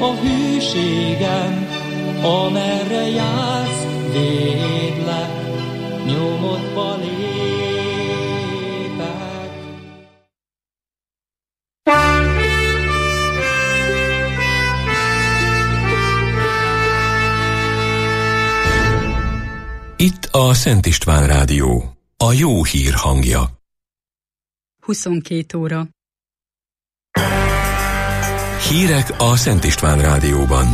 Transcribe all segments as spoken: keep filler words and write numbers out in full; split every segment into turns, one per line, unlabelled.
a hűségem, amerre jársz, védlek, nyomodba lépek.
Itt a Szent István Rádió, a jó hír hangja.
huszonkét óra.
Hírek a Szent István Rádióban.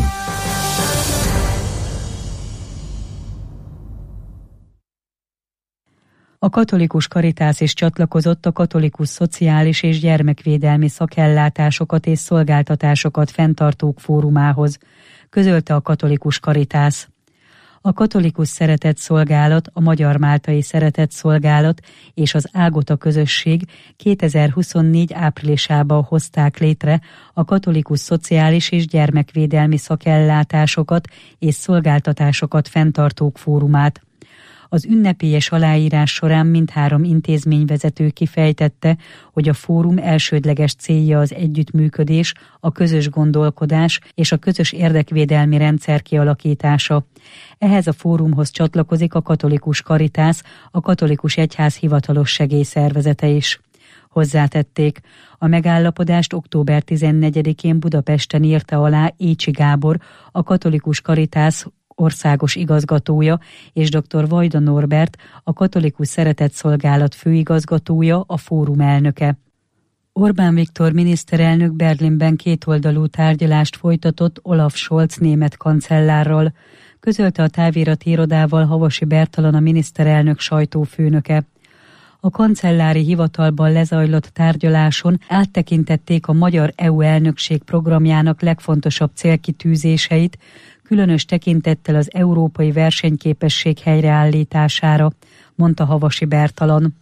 A katolikus Karitász is csatlakozott a katolikus szociális és gyermekvédelmi szakellátásokat és szolgáltatásokat fenntartók fórumához, közölte a katolikus Karitász. A Katolikus Szeretetszolgálat, a Magyar Máltai Szeretetszolgálat és az Ágota közösség kétezer-huszonnégy áprilisában hozták létre a katolikus szociális és gyermekvédelmi szakellátásokat és szolgáltatásokat fenntartók fórumát. Az ünnepélyes aláírás során mindhárom intézményvezető kifejtette, hogy a fórum elsődleges célja az együttműködés, a közös gondolkodás és a közös érdekvédelmi rendszer kialakítása. Ehhez a fórumhoz csatlakozik a katolikus Karitász, a katolikus egyház hivatalos segélyszervezete is. Hozzátették, a megállapodást október tizennegyedikén Budapesten írta alá Écsi Gábor, a katolikus Karitász országos igazgatója, és dr. Vajda Norbert, a katolikus Szeretetszolgálat főigazgatója, a fórum elnöke. Orbán Viktor miniszterelnök Berlinben kétoldalú tárgyalást folytatott Olaf Scholz német kancellárral, közölte a távirati irodával Havasi Bertalan, a miniszterelnök sajtófőnöke. A kancellári hivatalban lezajlott tárgyaláson áttekintették a magyar é u elnökség programjának legfontosabb célkitűzéseit, különös tekintettel az európai versenyképesség helyreállítására, mondta Havasi Bertalan.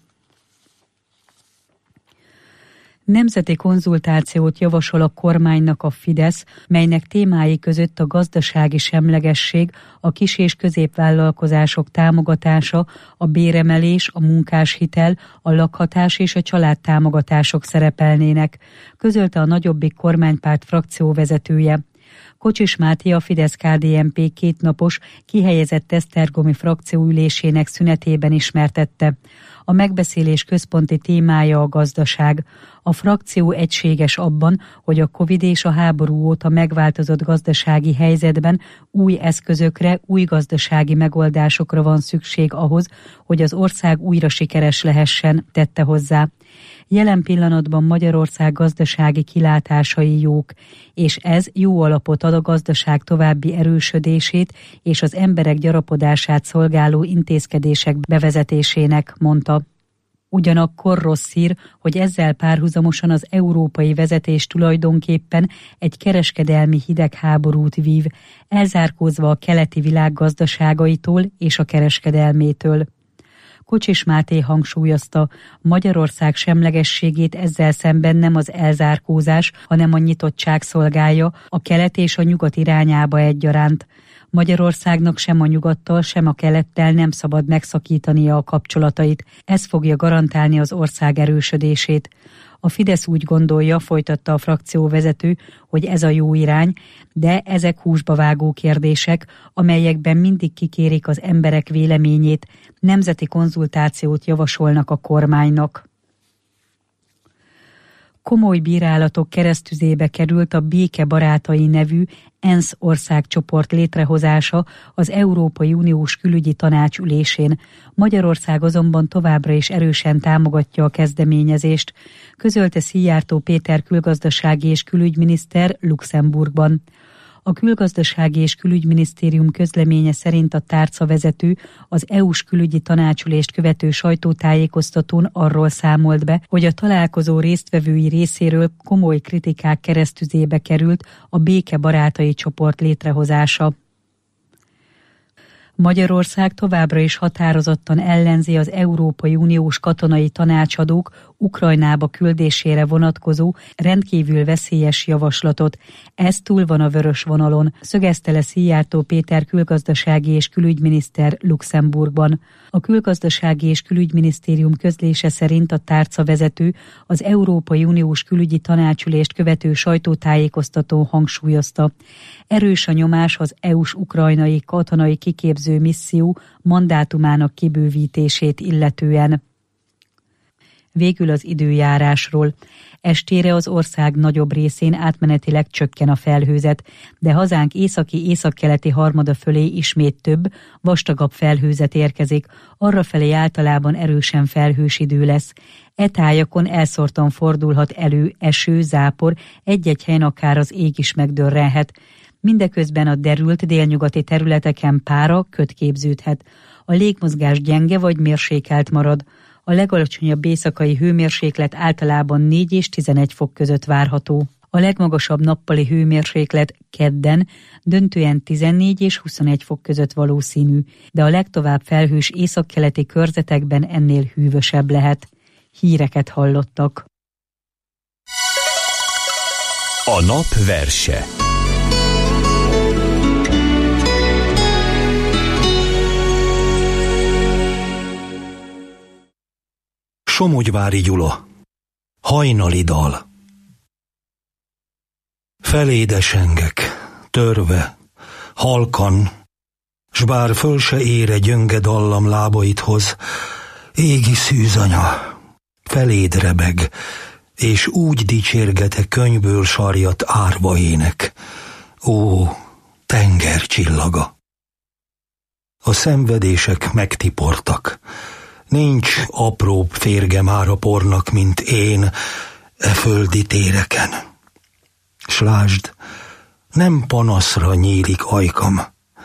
Nemzeti konzultációt javasol a kormánynak a Fidesz, melynek témái között a gazdasági semlegesség, a kis- és középvállalkozások támogatása, a béremelés, a munkáshitel, a lakhatás és a családtámogatások szerepelnének, közölte a Nagyobbik kormánypárt frakcióvezetője. Kocsis Máté, a Fidesz-ká dé en pé kétnapos kihelyezett esztergomi frakcióülésének szünetében ismertette. A megbeszélés központi témája a gazdaság. A frakció egységes abban, hogy a Covid és a háború óta megváltozott gazdasági helyzetben új eszközökre, új gazdasági megoldásokra van szükség ahhoz, hogy az ország újra sikeres lehessen, tette hozzá. Jelen pillanatban Magyarország gazdasági kilátásai jók, és ez jó alapot ad a gazdaság további erősödését és az emberek gyarapodását szolgáló intézkedések bevezetésének, mondta. Ugyanakkor rossz hír, hogy ezzel párhuzamosan az európai vezetés tulajdonképpen egy kereskedelmi hidegháborút vív, elzárkózva a keleti világ gazdaságaitól és a kereskedelmétől. Kocsis Máté hangsúlyozta, Magyarország semlegességét ezzel szemben nem az elzárkózás, hanem a nyitottság szolgálja, a kelet és a nyugat irányába egyaránt. Magyarországnak sem a nyugattal, sem a kelettel nem szabad megszakítania a kapcsolatait. Ez fogja garantálni az ország erősödését. A Fidesz úgy gondolja, folytatta a frakcióvezető, hogy ez a jó irány, de ezek húsba vágó kérdések, amelyekben mindig kikérik az emberek véleményét, nemzeti konzultációt javasolnak a kormánynak. Komoly bírálatok keresztüzébe került a Béke Barátai nevű ENSZ országcsoport létrehozása az Európai Uniós Külügyi Tanács ülésén. Magyarország azonban továbbra is erősen támogatja a kezdeményezést, közölte Szijjártó Péter külgazdasági és külügyminiszter Luxemburgban. A külgazdasági és külügyminisztérium közleménye szerint a tárcavezető az é u-s külügyi tanácsülést követő sajtótájékoztatón arról számolt be, hogy a találkozó résztvevői részéről komoly kritikák keresztüzébe került a Béke Barátai csoport létrehozása. Magyarország továbbra is határozottan ellenzi az Európai Uniós katonai tanácsadók Ukrajnába küldésére vonatkozó rendkívül veszélyes javaslatot. Ez túl van a vörös vonalon, szögezte le Szijjártó Péter külgazdasági és külügyminiszter Luxemburgban. A külgazdasági és külügyminisztérium közlése szerint a tárcavezető az Európai Uniós külügyi tanácsülést követő sajtótájékoztatón hangsúlyozta. Erős a nyomás az é u-s ukrajnai katonai kiképző misszió mandátumának kibővítését illetően. Végül az időjárásról. Estére az ország nagyobb részén átmenetileg csökken a felhőzet, de hazánk északi-északkeleti harmada fölé ismét több, vastagabb felhőzet érkezik, arrafelé általában erősen felhős idő lesz. E tájakon elszórtan fordulhat elő eső, zápor, egy-egy helyen akár az ég is megdörrenhet. Mindeközben a derült délnyugati területeken pára, köd képződhet. A légmozgás gyenge vagy mérsékelt marad. A legalacsonyabb éjszakai hőmérséklet általában négy és tizenegy fok között várható. A legmagasabb nappali hőmérséklet kedden döntően tizennégy és huszonegy fok között valószínű, de a legtovább felhős északkeleti körzetekben ennél hűvösebb lehet. Híreket hallottak.
A nap verse.
Somogyvári Gyula. Hajnali dal. Felédesengek, törve, halkan, s bár föl se ére gyönge dallam lábaidhoz, égi szűzanya, feléd rebeg, és úgy dicsérgete könyvből sarjat árva ének, ó, tenger csillaga. A szenvedések megtiportak, nincs apróbb férge már a pornak, mint én e földi téreken. S lásd, nem panaszra nyílik ajkam,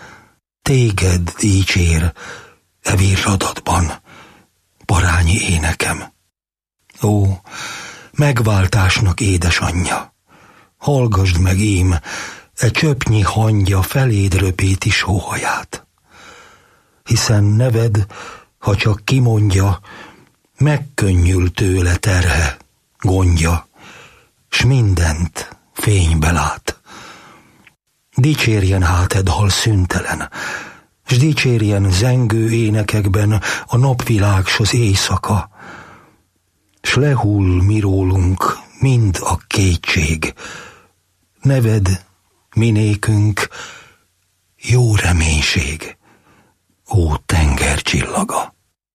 téged dicsér e virradatban, parányi énekem. Ó, megváltásnak édesanyja, hallgasd meg ím, e csöpnyi hangja feléd röpíti sóhaját. Hiszen neved, ha csak kimondja, megkönnyül tőle terhe, gondja, s mindent fénybe lát. Dicsérjen hát e dal szüntelen, s dicsérjen zengő énekekben a napvilág s az éjszaka, s lehull mirólunk mind a kétség. Neved, minékünk, jó reménység, ó tenger csillaga.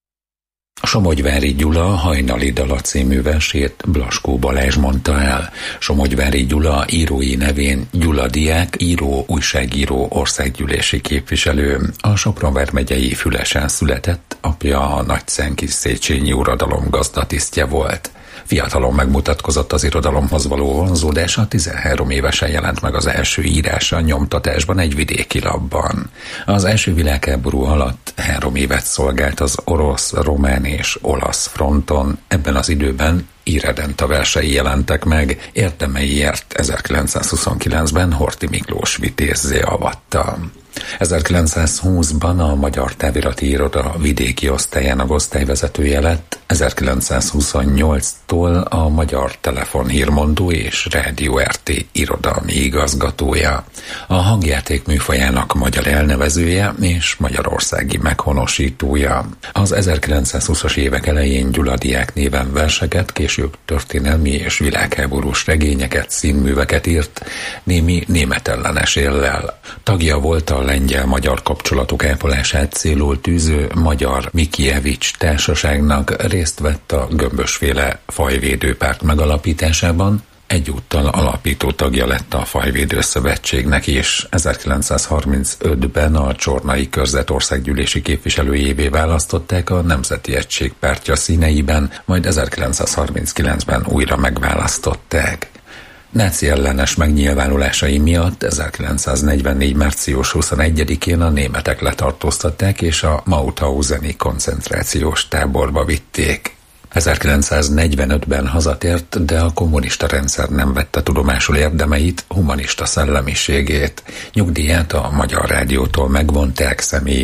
Somogyvári Gyula Hajnali dala című versét Blaskó Balázs mondta el. Somogyvári Gyula írói nevén Gyula diák, író, újságíró, országgyűlési képviselő. A Sopron vármegyei Fülesen született, apja a Nagyszenki Széchenyi uradalom gazdatisztje volt. Fiatalon megmutatkozott az irodalomhoz való vonzódása, tizenhárom évesen jelent meg az első írása nyomtatásban egy vidéki lapban. Az első világháború alatt három évet szolgált az orosz, román és olasz fronton, ebben az időben irredent a versei jelentek meg, érdemeiért ezerkilencszázhuszonkilencben Horthy Miklós vitézzé avatta. ezerkilencszázhúszban a Magyar Távirati Iroda vidéki osztályának osztályvezetője lett, ezerkilencszázhuszonnyolctól a Magyar Telefonhírmondó és Rádió er té irodalmi igazgatója, a hangjáték műfajának magyar elnevezője és magyarországi meghonosítója. Az ezerkilencszázhúszas évek elején Gyula diák néven verseket, később történelmi és világháborús regényeket, színműveket írt, némi németellenes éllel. Tagja volt a lengyel-magyar kapcsolatok ápolását célul tűző Magyar Mikievics társaságnak, részt vett a Gömbösféle fajvédőpárt megalapításában, egyúttal alapító tagja lett a Fajvédő Szövetségnek is. ezerkilencszázharmincötben a Csornai Körzet országgyűlési képviselőjévé választották a Nemzeti Egység pártja színeiben, majd ezerkilencszázharminckilencben újra megválasztották. Náci ellenes megnyilvánulásai miatt ezerkilencszáznegyvennégy március huszonegyedikén a németek letartóztatták és a Mauthauseni koncentrációs táborba vitték. ezerkilencszáznegyvenötben hazatért, de a kommunista rendszer nem vette tudomásul érdemeit, humanista szellemiségét. Nyugdíját a Magyar Rádiótól megvonták, személyét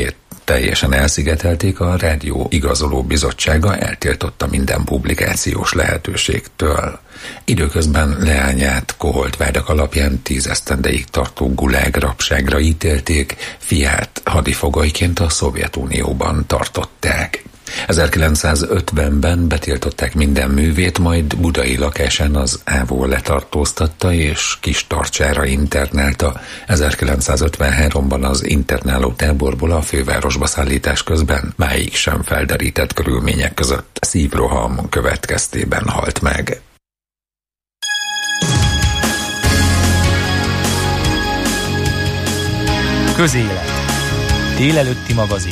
teljesen elszigetelték, a Rádió Igazoló Bizottsága eltiltotta minden publikációs lehetőségtől. Időközben leányát koholt vádak alapján tíz esztendeig tartó gulág rabságra ítélték, fiát hadifoglyként a Szovjetunióban tartották. ezerkilencszázötvenben betiltották minden művét, majd budai lakásán az ávó letartóztatta és kis tartsára internálta. ezerkilencszázötvenháromban az internáló táborból a fővárosba szállítás közben máig sem felderített körülmények között szívroham következtében halt meg.
Közélet. Délelőtti magazin.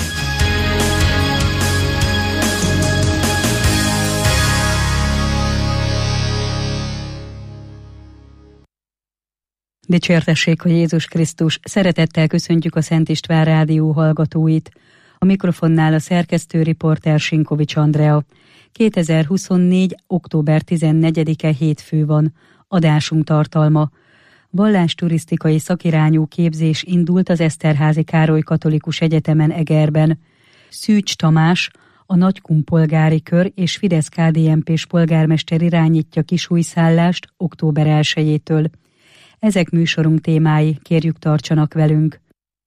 Dicsértessék a Jézus Krisztus! Szeretettel köszöntjük a Szent István Rádió hallgatóit. A mikrofonnál a szerkesztő riporter Sinkovics Andrea. kétezer-huszonnégy. október tizennegyedike hétfő van. Adásunk tartalma. Vallásturisztikai szakirányú képzés indult az Eszterházy Károly Katolikus Egyetemen Egerben. Szűcs Tamás, a Nagykunpolgári Kör és Fidesz-ká dé en pés polgármester irányítja kisújszállást október elsejétől. Ezek műsorunk témái, kérjük tartsanak velünk.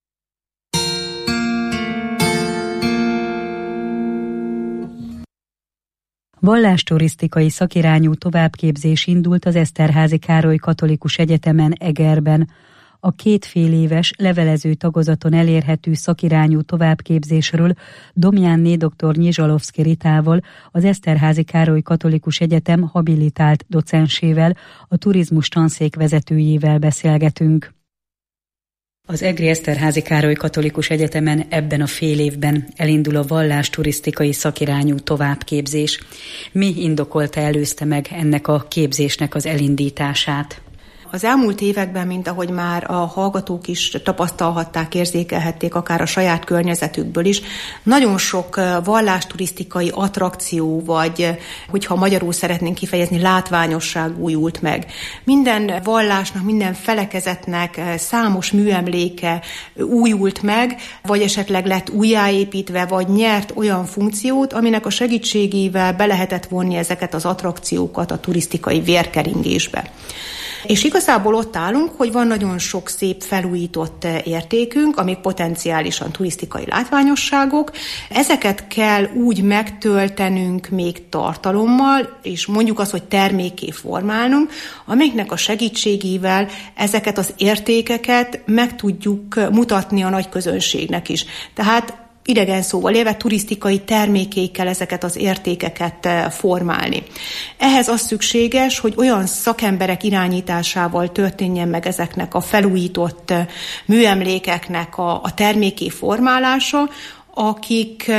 Vallásturisztikai szakirányú továbbképzés indult az Eszterházy Károly Katolikus Egyetemen Egerben. A két fél éves levelező tagozaton elérhető szakirányú továbbképzésről Domjánné dr. Nyizsalovszky Ritával, az Eszterházy Károly Katolikus Egyetem habilitált docensével, a turizmus tanszék vezetőjével beszélgetünk. Az egri Eszterházy Károly Katolikus Egyetemen ebben a fél évben elindul a vallásturisztikai szakirányú továbbképzés. Mi indokolta, előzte meg ennek a képzésnek az elindítását?
Az elmúlt években, mint ahogy már a hallgatók is tapasztalhatták, érzékelhették, akár a saját környezetükből is, nagyon sok vallásturisztikai attrakció, vagy hogyha magyarul szeretnénk kifejezni, látványosság újult meg. Minden vallásnak, minden felekezetnek számos műemléke újult meg, vagy esetleg lett újjáépítve, vagy nyert olyan funkciót, aminek a segítségével be lehetett vonni ezeket az attrakciókat a turisztikai vérkeringésbe. És igazából ott állunk, hogy van nagyon sok szép felújított értékünk, amik potenciálisan turisztikai látványosságok. Ezeket kell úgy megtöltenünk még tartalommal, és mondjuk azt, hogy termékké formálnunk, amiknek a segítségével ezeket az értékeket meg tudjuk mutatni a nagy közönségnek is. Tehát idegen szóval élve turisztikai termékéig kell ezeket az értékeket formálni. Ehhez az szükséges, hogy olyan szakemberek irányításával történjen meg ezeknek a felújított műemlékeknek a, a terméké formálása, akik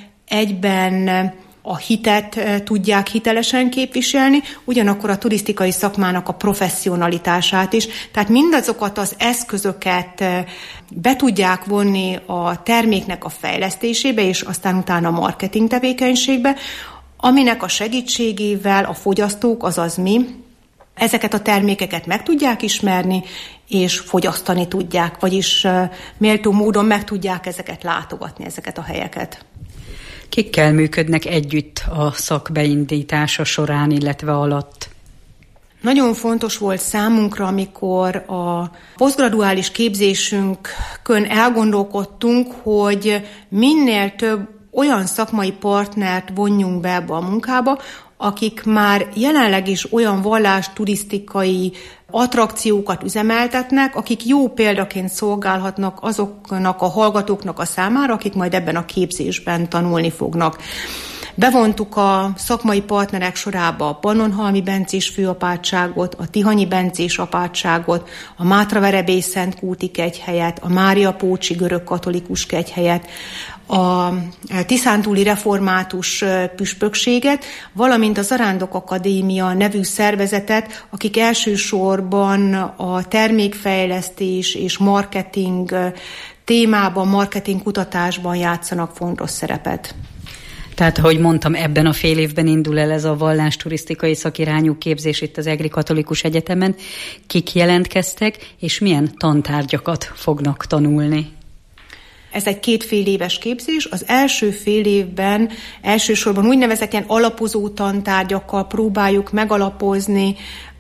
egyben a hitet tudják hitelesen képviselni, ugyanakkor a turisztikai szakmának a professzionalitását is. Tehát mindazokat az eszközöket be tudják vonni a terméknek a fejlesztésébe, és aztán utána a marketing tevékenységbe, aminek a segítségével a fogyasztók, azaz mi, ezeket a termékeket meg tudják ismerni, és fogyasztani tudják, vagyis méltó módon meg tudják ezeket látogatni, ezeket a helyeket.
Kikkel működnek együtt a szak beindítása során, illetve alatt?
Nagyon fontos volt számunkra, amikor a posztgraduális képzésünkön elgondolkodtunk, hogy minél több olyan szakmai partnert vonjunk be ebbe a munkába, akik már jelenleg is olyan vallásturisztikai attrakciókat üzemeltetnek, akik jó példaként szolgálhatnak azoknak a hallgatóknak a számára, akik majd ebben a képzésben tanulni fognak. Bevontuk a szakmai partnerek sorába a Pannonhalmi Bencés főapátságot, a Tihanyi Bencés apátságot, a Mátraverebély Szentkúti kegyhelyet, a Máriapócsi görög katolikus kegyhelyet, a Tiszántúli református püspökséget, valamint a Zarándok Akadémia nevű szervezetet, akik elsősorban a termékfejlesztés és marketing témában, marketing kutatásban játszanak fontos szerepet.
Tehát, ahogy mondtam, ebben a fél évben indul el ez a vallásturisztikai szakirányú képzés itt az Egri Katolikus Egyetemen. Kik jelentkeztek, és milyen tantárgyakat fognak tanulni?
Ez egy két fél éves képzés. Az első fél évben elsősorban úgynevezett ilyen alapozó tantárgyakkal próbáljuk megalapozni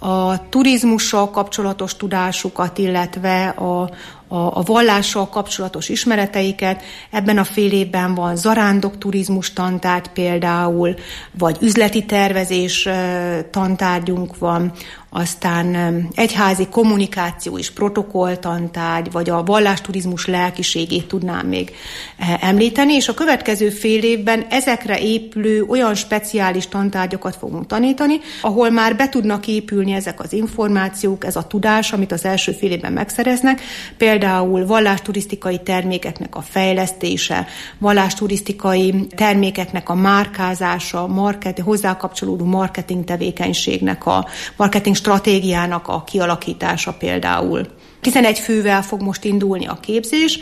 a turizmussal kapcsolatos tudásukat, illetve a, a, a vallással kapcsolatos ismereteiket. Ebben a fél évben van zarándok turizmus tantárgy például, vagy üzleti tervezés tantárgyunk van, aztán egyházi kommunikáció és protokolltantárgy, vagy a vallásturizmus lelkiségét tudnám még említeni, és a következő fél évben ezekre épülő olyan speciális tantárgyakat fogunk tanítani, ahol már be tudnak épülni ezek az információk, ez a tudás, amit az első fél évben megszereznek, például vallásturisztikai termékeknek a fejlesztése, vallásturisztikai termékeknek a márkázása, market, hozzá kapcsolódó marketing tevékenységnek a marketing stratégiának a kialakítása például. tizenegy fővel fog most indulni a képzés.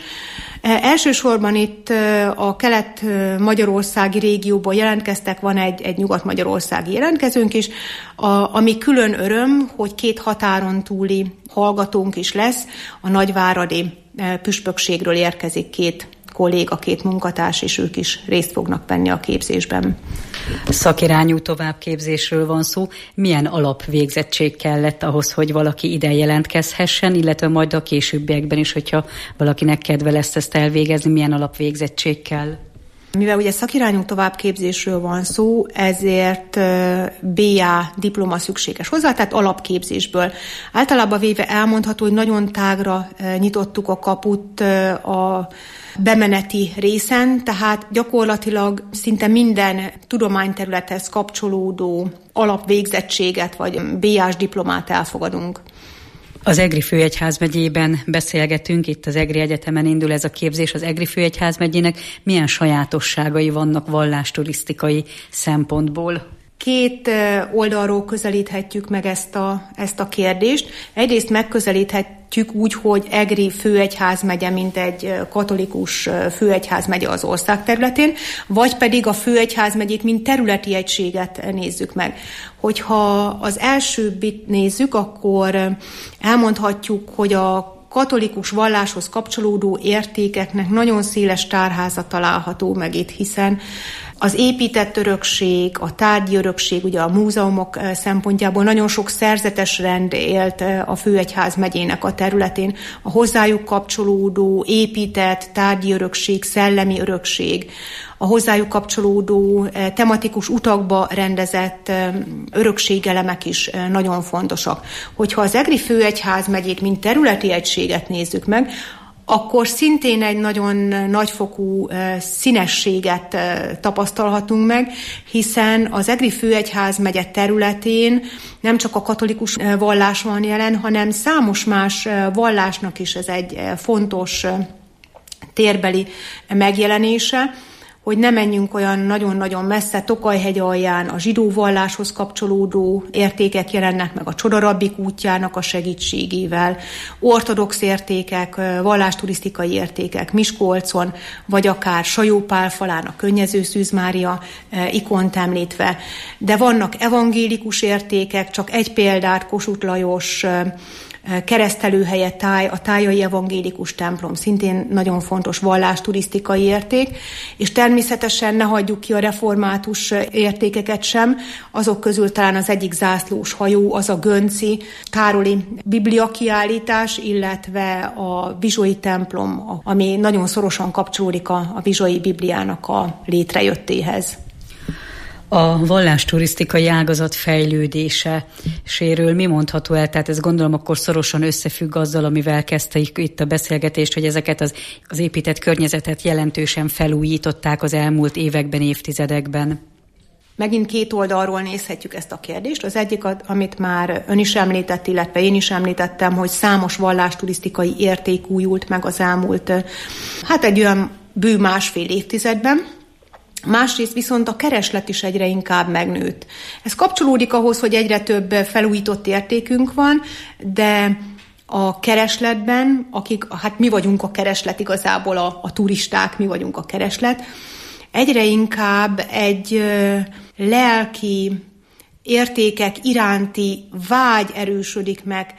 Elsősorban itt a kelet-magyarországi régióban jelentkeztek, van egy, egy nyugat-magyarországi jelentkezőnk is, a, ami külön öröm, hogy két határon túli hallgatónk is lesz, a nagyváradi püspökségről érkezik két kolléga, két munkatárs, és ők is részt fognak venni a képzésben.
Szakirányú továbbképzésről van szó. Milyen alapvégzettség kellett ahhoz, hogy valaki ide jelentkezhessen, illetve majd a későbbiekben is, hogyha valakinek kedve lesz ezt elvégezni, milyen alapvégzettség kell?
Mivel ugye szakirányú továbbképzésről van szó, ezért bé á diploma szükséges hozzá, tehát alapképzésből. Általában véve elmondható, hogy nagyon tágra nyitottuk a kaput a bemeneti részen, tehát gyakorlatilag szinte minden tudományterülethez kapcsolódó alapvégzettséget vagy bé á-s diplomát elfogadunk.
Az Egri főegyházmegyében beszélgetünk, itt az Egri Egyetemen indul ez a képzés. Az Egri főegyházmegyének milyen sajátosságai vannak vallásturisztikai szempontból?
Két oldalról közelíthetjük meg ezt a, ezt a kérdést. Egyrészt megközelíthetjük úgy, hogy Egri főegyházmegye, mint egy katolikus főegyházmegye az ország területén, vagy pedig a főegyházmegyét, mint területi egységet nézzük meg. Hogyha az elsőbbit nézzük, akkor elmondhatjuk, hogy a katolikus valláshoz kapcsolódó értékeknek nagyon széles tárháza található meg itt, hiszen az épített örökség, a tárgyi örökség, ugye a múzeumok szempontjából nagyon sok szerzetes rend élt a főegyházmegyének a területén. A hozzájuk kapcsolódó épített tárgyi örökség, szellemi örökség, a hozzájuk kapcsolódó tematikus utakba rendezett örökségelemek is nagyon fontosak. Hogyha az Egri főegyházmegyét, mint területi egységet nézzük meg, akkor szintén egy nagyon nagyfokú színességet tapasztalhatunk meg, hiszen az Egri főegyházmegye területén nem csak a katolikus vallás van jelen, hanem számos más vallásnak is ez egy fontos térbeli megjelenése, hogy ne menjünk olyan nagyon-nagyon messze, Tokaj-hegy alján a zsidó valláshoz kapcsolódó értékek jelennek meg a Csodarabbik útjának a segítségével, ortodox értékek, vallásturisztikai értékek Miskolcon, vagy akár Sajó-Pál-falán a Könnyező Szűz Mária ikont említve. De vannak evangélikus értékek, csak egy példát, Kossuth Lajos keresztelőhelye Táj, a tájai evangélikus templom, szintén nagyon fontos vallásturisztikai érték, és természetesen ne hagyjuk ki a református értékeket sem, azok közül talán az egyik zászlós hajó, az a Gönci Károli Biblia kiállítás, illetve a Vizsolyi templom, ami nagyon szorosan kapcsolódik a, a Vizsolyi Bibliának a létrejöttéhez.
A vallásturisztikai ágazat fejlődése séről mi mondható el? Tehát ez gondolom akkor szorosan összefügg azzal, amivel kezdtük itt a beszélgetést, hogy ezeket az, az épített környezetet jelentősen felújították az elmúlt években, évtizedekben.
Megint két oldalról nézhetjük ezt a kérdést. Az egyik, amit már ön is említett, illetve én is említettem, hogy számos vallásturisztikai érték újult meg az elmúlt, hát egy olyan bő másfél évtizedben. Másrészt viszont a kereslet is egyre inkább megnőtt. Ez kapcsolódik ahhoz, hogy egyre több felújított értékünk van, de a keresletben, akik, hát mi vagyunk a kereslet igazából, a, a turisták, mi vagyunk a kereslet, egyre inkább egy ö, lelki értékek iránti vágy erősödik meg.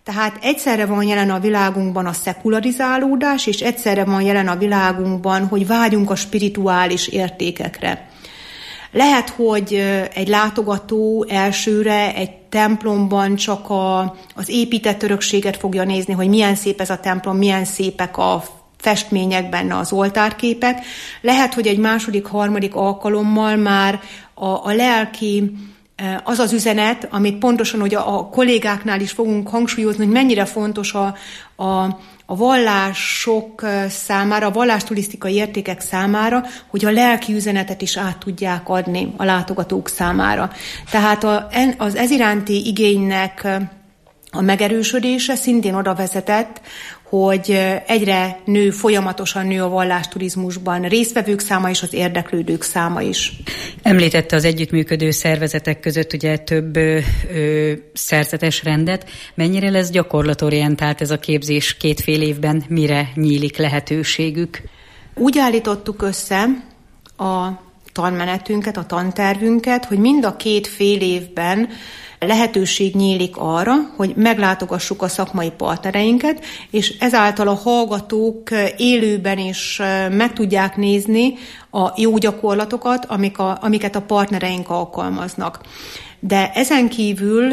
Tehát egyszerre van jelen a világunkban a szekularizálódás, és egyszerre van jelen a világunkban, hogy vágyunk a spirituális értékekre. Lehet, hogy egy látogató elsőre egy templomban csak a, az épített örökséget fogja nézni, hogy milyen szép ez a templom, milyen szépek a festmények benne, az oltárképek. Lehet, hogy egy második, harmadik alkalommal már a, a lelki, az az üzenet, amit pontosan hogy a, a kollégáknál is fogunk hangsúlyozni, hogy mennyire fontos a, a, a vallások számára, a vallásturisztikai értékek számára, hogy a lelki üzenetet is át tudják adni a látogatók számára. Tehát a, az ez iránti igénynek a megerősödése szintén oda vezetett, hogy egyre nő, folyamatosan nő a vallásturizmusban résztvevők száma és az érdeklődők száma is.
Említette az együttműködő szervezetek között ugye több ö, ö, szerzetes rendet. Mennyire lesz gyakorlatorientált ez a képzés két fél évben, mire nyílik lehetőségük?
Úgy állítottuk össze a tanmenetünket, a tantervünket, hogy mind a két fél évben lehetőség nyílik arra, hogy meglátogassuk a szakmai partnereinket, és ezáltal a hallgatók élőben is meg tudják nézni a jó gyakorlatokat, amik a, amiket a partnereink alkalmaznak. De ezen kívül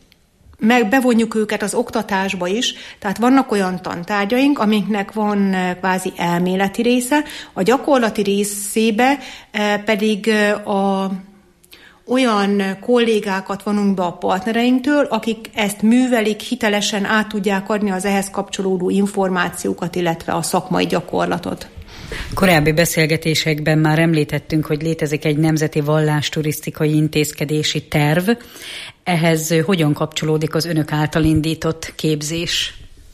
meg bevonjuk őket az oktatásba is, tehát vannak olyan tantárgyaink, amiknek van kvázi elméleti része, a gyakorlati részébe pedig a olyan kollégákat vonunk be a partnereinktől, akik ezt művelik, hitelesen át tudják adni az ehhez kapcsolódó információkat, illetve a szakmai gyakorlatot.
Korábbi beszélgetésekben már említettünk, hogy létezik egy nemzeti vallásturisztikai intézkedési terv. Ehhez hogyan kapcsolódik az önök által indított képzés?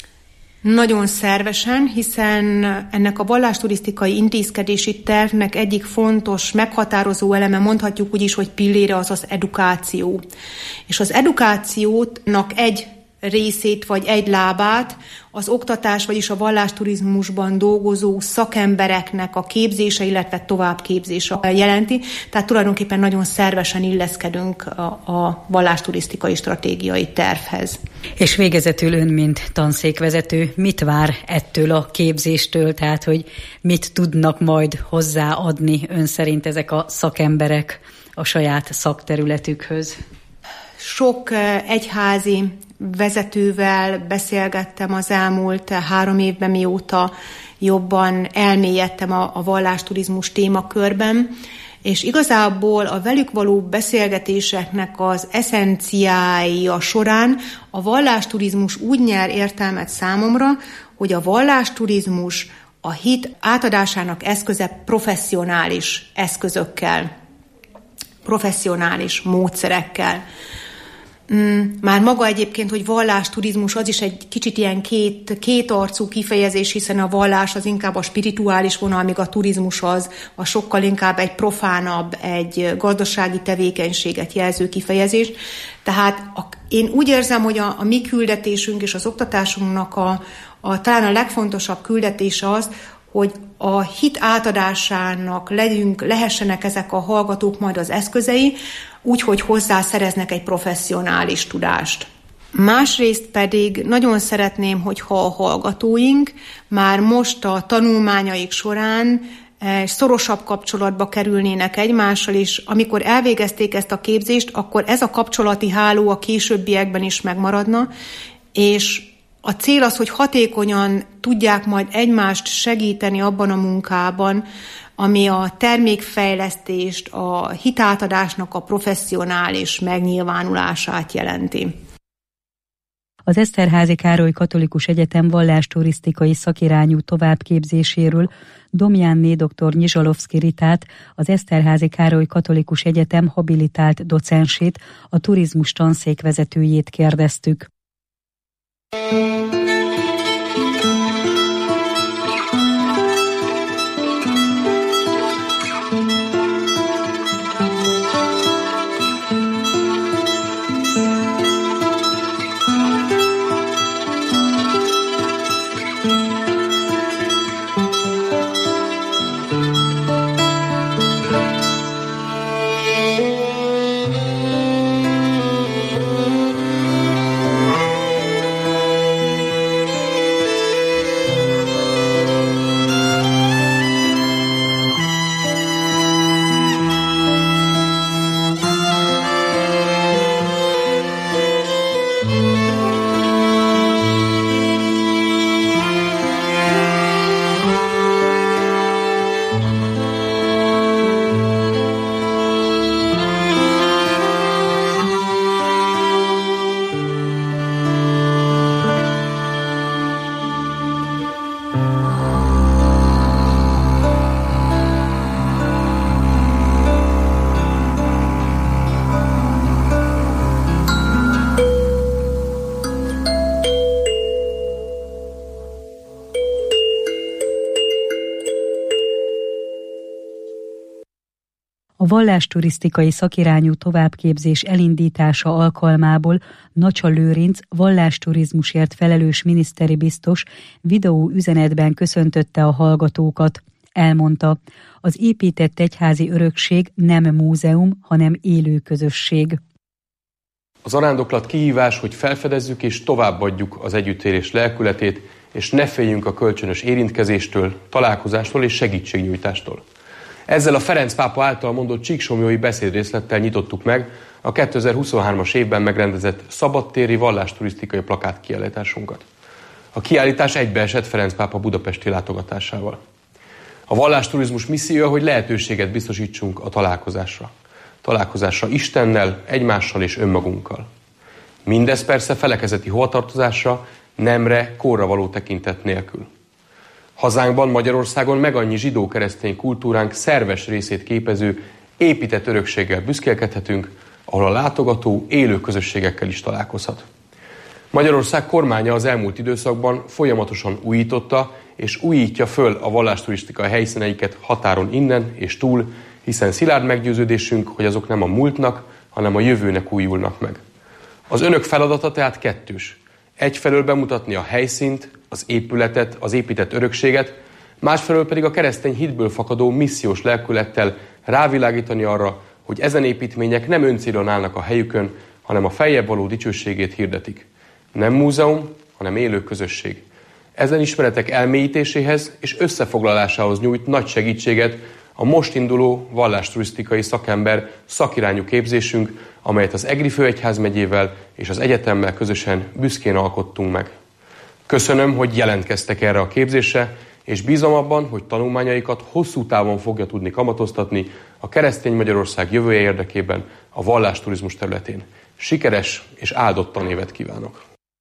Nagyon szervesen, hiszen ennek a vallásturisztikai intézkedési tervnek egyik fontos, meghatározó eleme, mondhatjuk úgy is, hogy pillére, az az edukáció. És az edukációnak egy részét vagy egy lábát az oktatás, vagyis a vallásturizmusban dolgozó szakembereknek a képzése, illetve továbbképzése jelenti. Tehát tulajdonképpen nagyon szervesen illeszkedünk a, a vallásturisztikai stratégiai tervhez.
És végezetül ön, mint tanszékvezető, mit vár ettől a képzéstől? Tehát, hogy mit tudnak majd hozzáadni ön szerint ezek a szakemberek a saját szakterületükhöz?
Sok egyházi vezetővel beszélgettem az elmúlt három évben, mióta jobban elmélyedtem a, a vallásturizmus témakörben, és igazából a velük való beszélgetéseknek az eszenciája során a vallásturizmus úgy nyer értelmet számomra, hogy a vallásturizmus a hit átadásának eszköze professzionális eszközökkel, professzionális módszerekkel. Már maga egyébként, hogy vallásturizmus, az is egy kicsit ilyen két, kétarcú kifejezés, hiszen a vallás az inkább a spirituális vonal, míg a turizmus az a sokkal inkább egy profánabb, egy gazdasági tevékenységet jelző kifejezés. Tehát a, én úgy érzem, hogy a, a mi küldetésünk és az oktatásunknak a, a, talán a legfontosabb küldetése az, hogy a hit átadásának legyünk, lehessenek ezek a hallgatók majd az eszközei, úgyhogy hozzá szereznek egy professzionális tudást. Másrészt pedig nagyon szeretném, hogyha a hallgatóink már most a tanulmányaik során szorosabb kapcsolatba kerülnének egymással, és amikor elvégezték ezt a képzést, akkor ez a kapcsolati háló a későbbiekben is megmaradna, és a cél az, hogy hatékonyan tudják majd egymást segíteni abban a munkában, ami a termékfejlesztést, a hitátadásnak a professzionális megnyilvánulását jelenti.
Az Eszterházy Károly Katolikus Egyetem vallásturisztikai szakirányú továbbképzéséről Domjánné dr. Nyizsalovszky Ritát, az Eszterházy Károly Katolikus Egyetem habilitált docensét, a turizmus tanszék vezetőjét kérdeztük. A vallásturisztikai szakirányú továbbképzés elindítása alkalmából Nacsa Lőrinc vallásturizmusért felelős miniszteri biztos videó üzenetben köszöntötte a hallgatókat. Elmondta, az épített egyházi örökség nem múzeum, hanem élő közösség.
Az arándoklat kihívás, hogy felfedezzük és továbbadjuk az együttélés lelkületét, és ne féljünk a kölcsönös érintkezéstől, találkozástól és segítségnyújtástól. Ezzel a Ferenc pápa által mondott csíksomlyói beszédrészlettel nyitottuk meg a kétezer-huszonhármas évben megrendezett szabadtéri vallásturisztikai plakát kiállításunkat. A kiállítás egybeesett Ferenc pápa budapesti látogatásával. A vallásturizmus missziója, hogy lehetőséget biztosítsunk a találkozásra. Találkozásra Istennel, egymással és önmagunkkal. Mindez persze felekezeti hovatartozásra, nemre, korra való tekintet nélkül. Hazánkban, Magyarországon meg annyi zsidó-keresztény kultúránk szerves részét képező, épített örökséggel büszkélkedhetünk, ahol a látogató élő közösségekkel is találkozhat. Magyarország kormánya az elmúlt időszakban folyamatosan újította és újítja föl a vallásturisztikai helyszíneiket határon innen és túl, hiszen szilárd meggyőződésünk, hogy azok nem a múltnak, hanem a jövőnek újulnak meg. Az önök feladata tehát kettős. Egyfelől bemutatni a helyszínt, az épületet, az épített örökséget, másfelől pedig a keresztény hitből fakadó missziós lelkülettel rávilágítani arra, hogy ezen építmények nem öncélon állnak a helyükön, hanem a feljebb való dicsőségét hirdetik. Nem múzeum, hanem élő közösség. Ezen ismeretek elmélyítéséhez és összefoglalásához nyújt nagy segítséget a most induló vallásturisztikai szakember szakirányú képzésünk, amelyet az Egri Főegyházmegyével és az egyetemmel közösen büszkén alkottunk meg. Köszönöm, hogy jelentkeztek erre a képzésre, és bízom abban, hogy tanulmányaikat hosszú távon fogja tudni kamatoztatni a keresztény Magyarország jövője érdekében a vallásturizmus területén. Sikeres és áldott tanévet kívánok!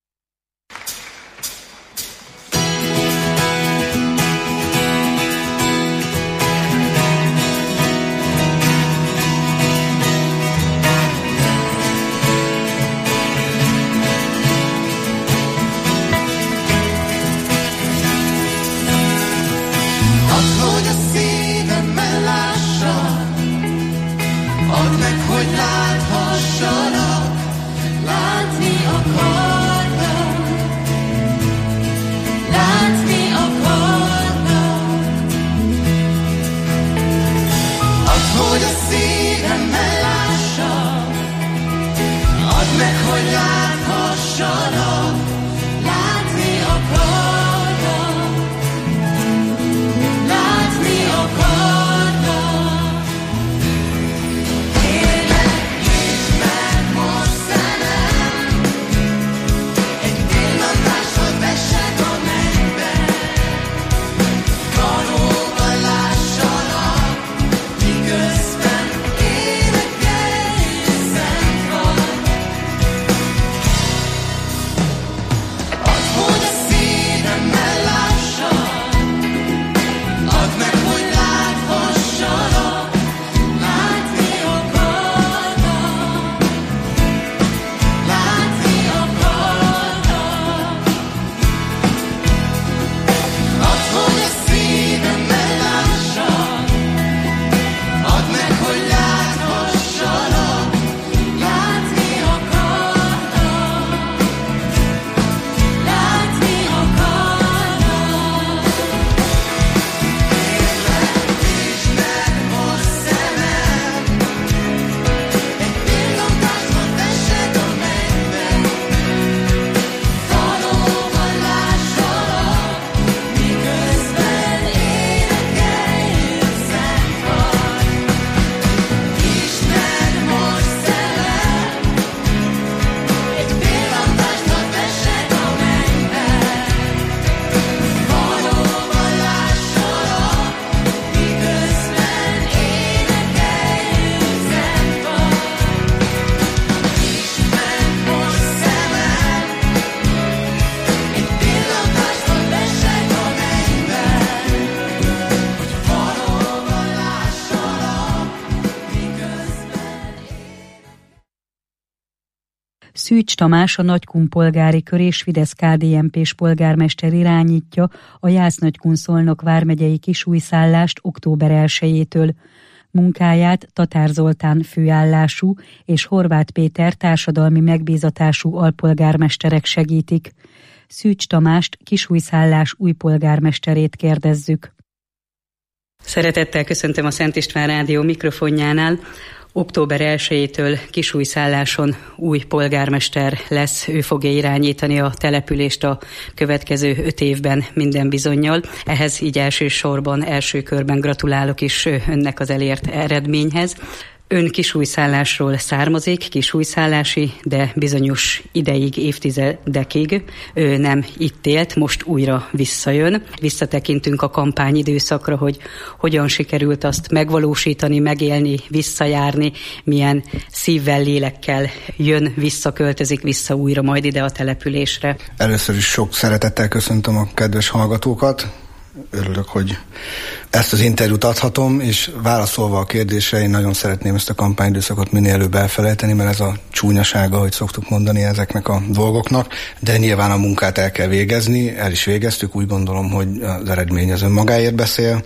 Szűcs Tamás, a Nagykunpolgári Kör és Fidesz-ká dé en pés polgármester irányítja a Jász-Nagykun-Szolnok vármegyei kisújszállást október elsejétől. Munkáját Tatár Zoltán főállású és Horváth Péter társadalmi megbízatású alpolgármesterek segítik. Szűcs Tamást, Kisújszállás új polgármesterét kérdezzük.
Szeretettel köszöntöm a Szent István Rádió mikrofonjánál. október elsejétől Kisújszálláson új polgármester lesz, ő fogja irányítani a települést a következő öt évben minden bizonnyal. Ehhez így elsősorban, első körben gratulálok is önnek az elért eredményhez. Ön Kisújszállásról származik, kisújszállási, de bizonyos ideig, évtizedekig ő nem itt élt, most újra visszajön. Visszatekintünk a kampányidőszakra, hogy hogyan sikerült azt megvalósítani, megélni, visszajárni, milyen szívvel, lélekkel jön, visszaköltözik vissza újra majd ide a településre.
Először is sok szeretettel köszöntöm a kedves hallgatókat. Örülök, hogy ezt az interjút adhatom, és válaszolva a kérdésre, én nagyon szeretném ezt a kampányidőszakot minél előbb elfelejteni, mert ez a csúnyasága, hogy szoktuk mondani ezeknek a dolgoknak, de nyilván a munkát el kell végezni, el is végeztük, úgy gondolom, hogy az eredmény az önmagáért beszél,